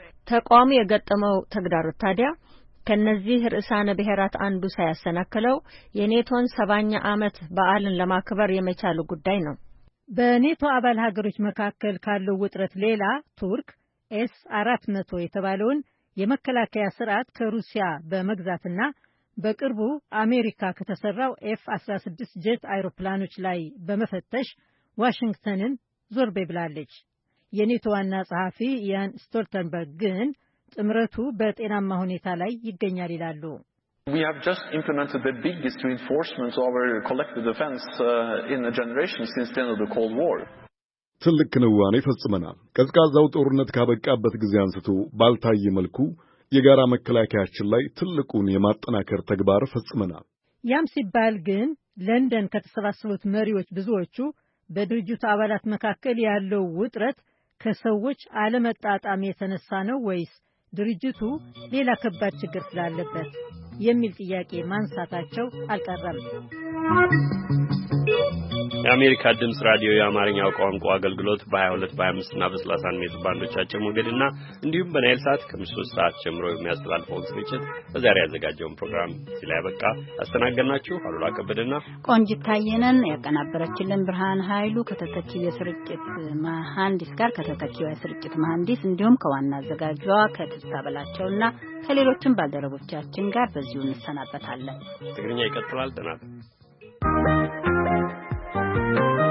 Speaker 23: ተቋሙ የገጠመው ተግዳሮት ታዲያ ከነዚህ ርዕሳነ ብሔራት አንዱ ሳያሰናክለው የኔቶን ሰባኛ ዓመት በዓልን ለማክበር የመቻሉ ጉዳይ ነው።
Speaker 3: በኔቶ አባል ሀገሮች መካከል ካለው ውጥረት ሌላ ቱርክ ኤስ አራት መቶ የተባለውን የመከላከያ ስርዓት ከሩሲያ በመግዛትና በቅርቡ አሜሪካ ከተሰራው ኤፍ አስራ ስድስት ጄት አይሮፕላኖች ላይ በመፈተሽ ዋሽንግተንን ዞር በይ ብላለች። የኔቶ ዋና ጸሐፊ ያን ስቶልተንበርግ ግን ጥምረቱ በጤናማ ሁኔታ ላይ ይገኛል ይላሉ።
Speaker 17: We have just implemented the biggest reinforcements of our collective defense uh, in a generation since the end of the Cold War.
Speaker 14: ትልቅ ክንዋኔ ፈጽመናል። ቀዝቃዛው ጦርነት ካበቃበት ጊዜ አንስቶ ባልታየ መልኩ የጋራ መከላከያችን ላይ ትልቁን የማጠናከር ተግባር ፈጽመናል።
Speaker 3: ያም ሲባል ግን ለንደን ከተሰባሰቡት መሪዎች ብዙዎቹ በድርጅቱ አባላት መካከል ያለው ውጥረት ከሰዎች አለመጣጣም የተነሳ ነው ወይስ ድርጅቱ ሌላ ከባድ ችግር ስላለበት የሚል ጥያቄ ማንሳታቸው አልቀረም።
Speaker 1: የአሜሪካ ድምጽ ራዲዮ የአማርኛው ቋንቋ አገልግሎት በ22 በ25 እና በ31 ሜትር ባንዶች አጭር ሞገድና እንዲሁም በናይል ሳት ከምሽቱ ሶስት ሰዓት ጀምሮ የሚያስተላልፈውን ስርጭት በዛሬ ያዘጋጀውን ፕሮግራም እዚህ ላይ ያበቃ። አስተናገድናችሁ አሉላ ከበደና
Speaker 2: ቆንጂት ታየነን። ያቀናበረችልን ብርሃን ኃይሉ ከተተኪው የስርጭት መሐንዲስ ጋር ከተተኪው የስርጭት መሐንዲስ እንዲሁም ከዋና አዘጋጇ ከትዝታ በላቸውና ከሌሎችም ባልደረቦቻችን ጋር በዚሁ እንሰናበታለን።
Speaker 1: ትግርኛ ይቀጥላል። ደህና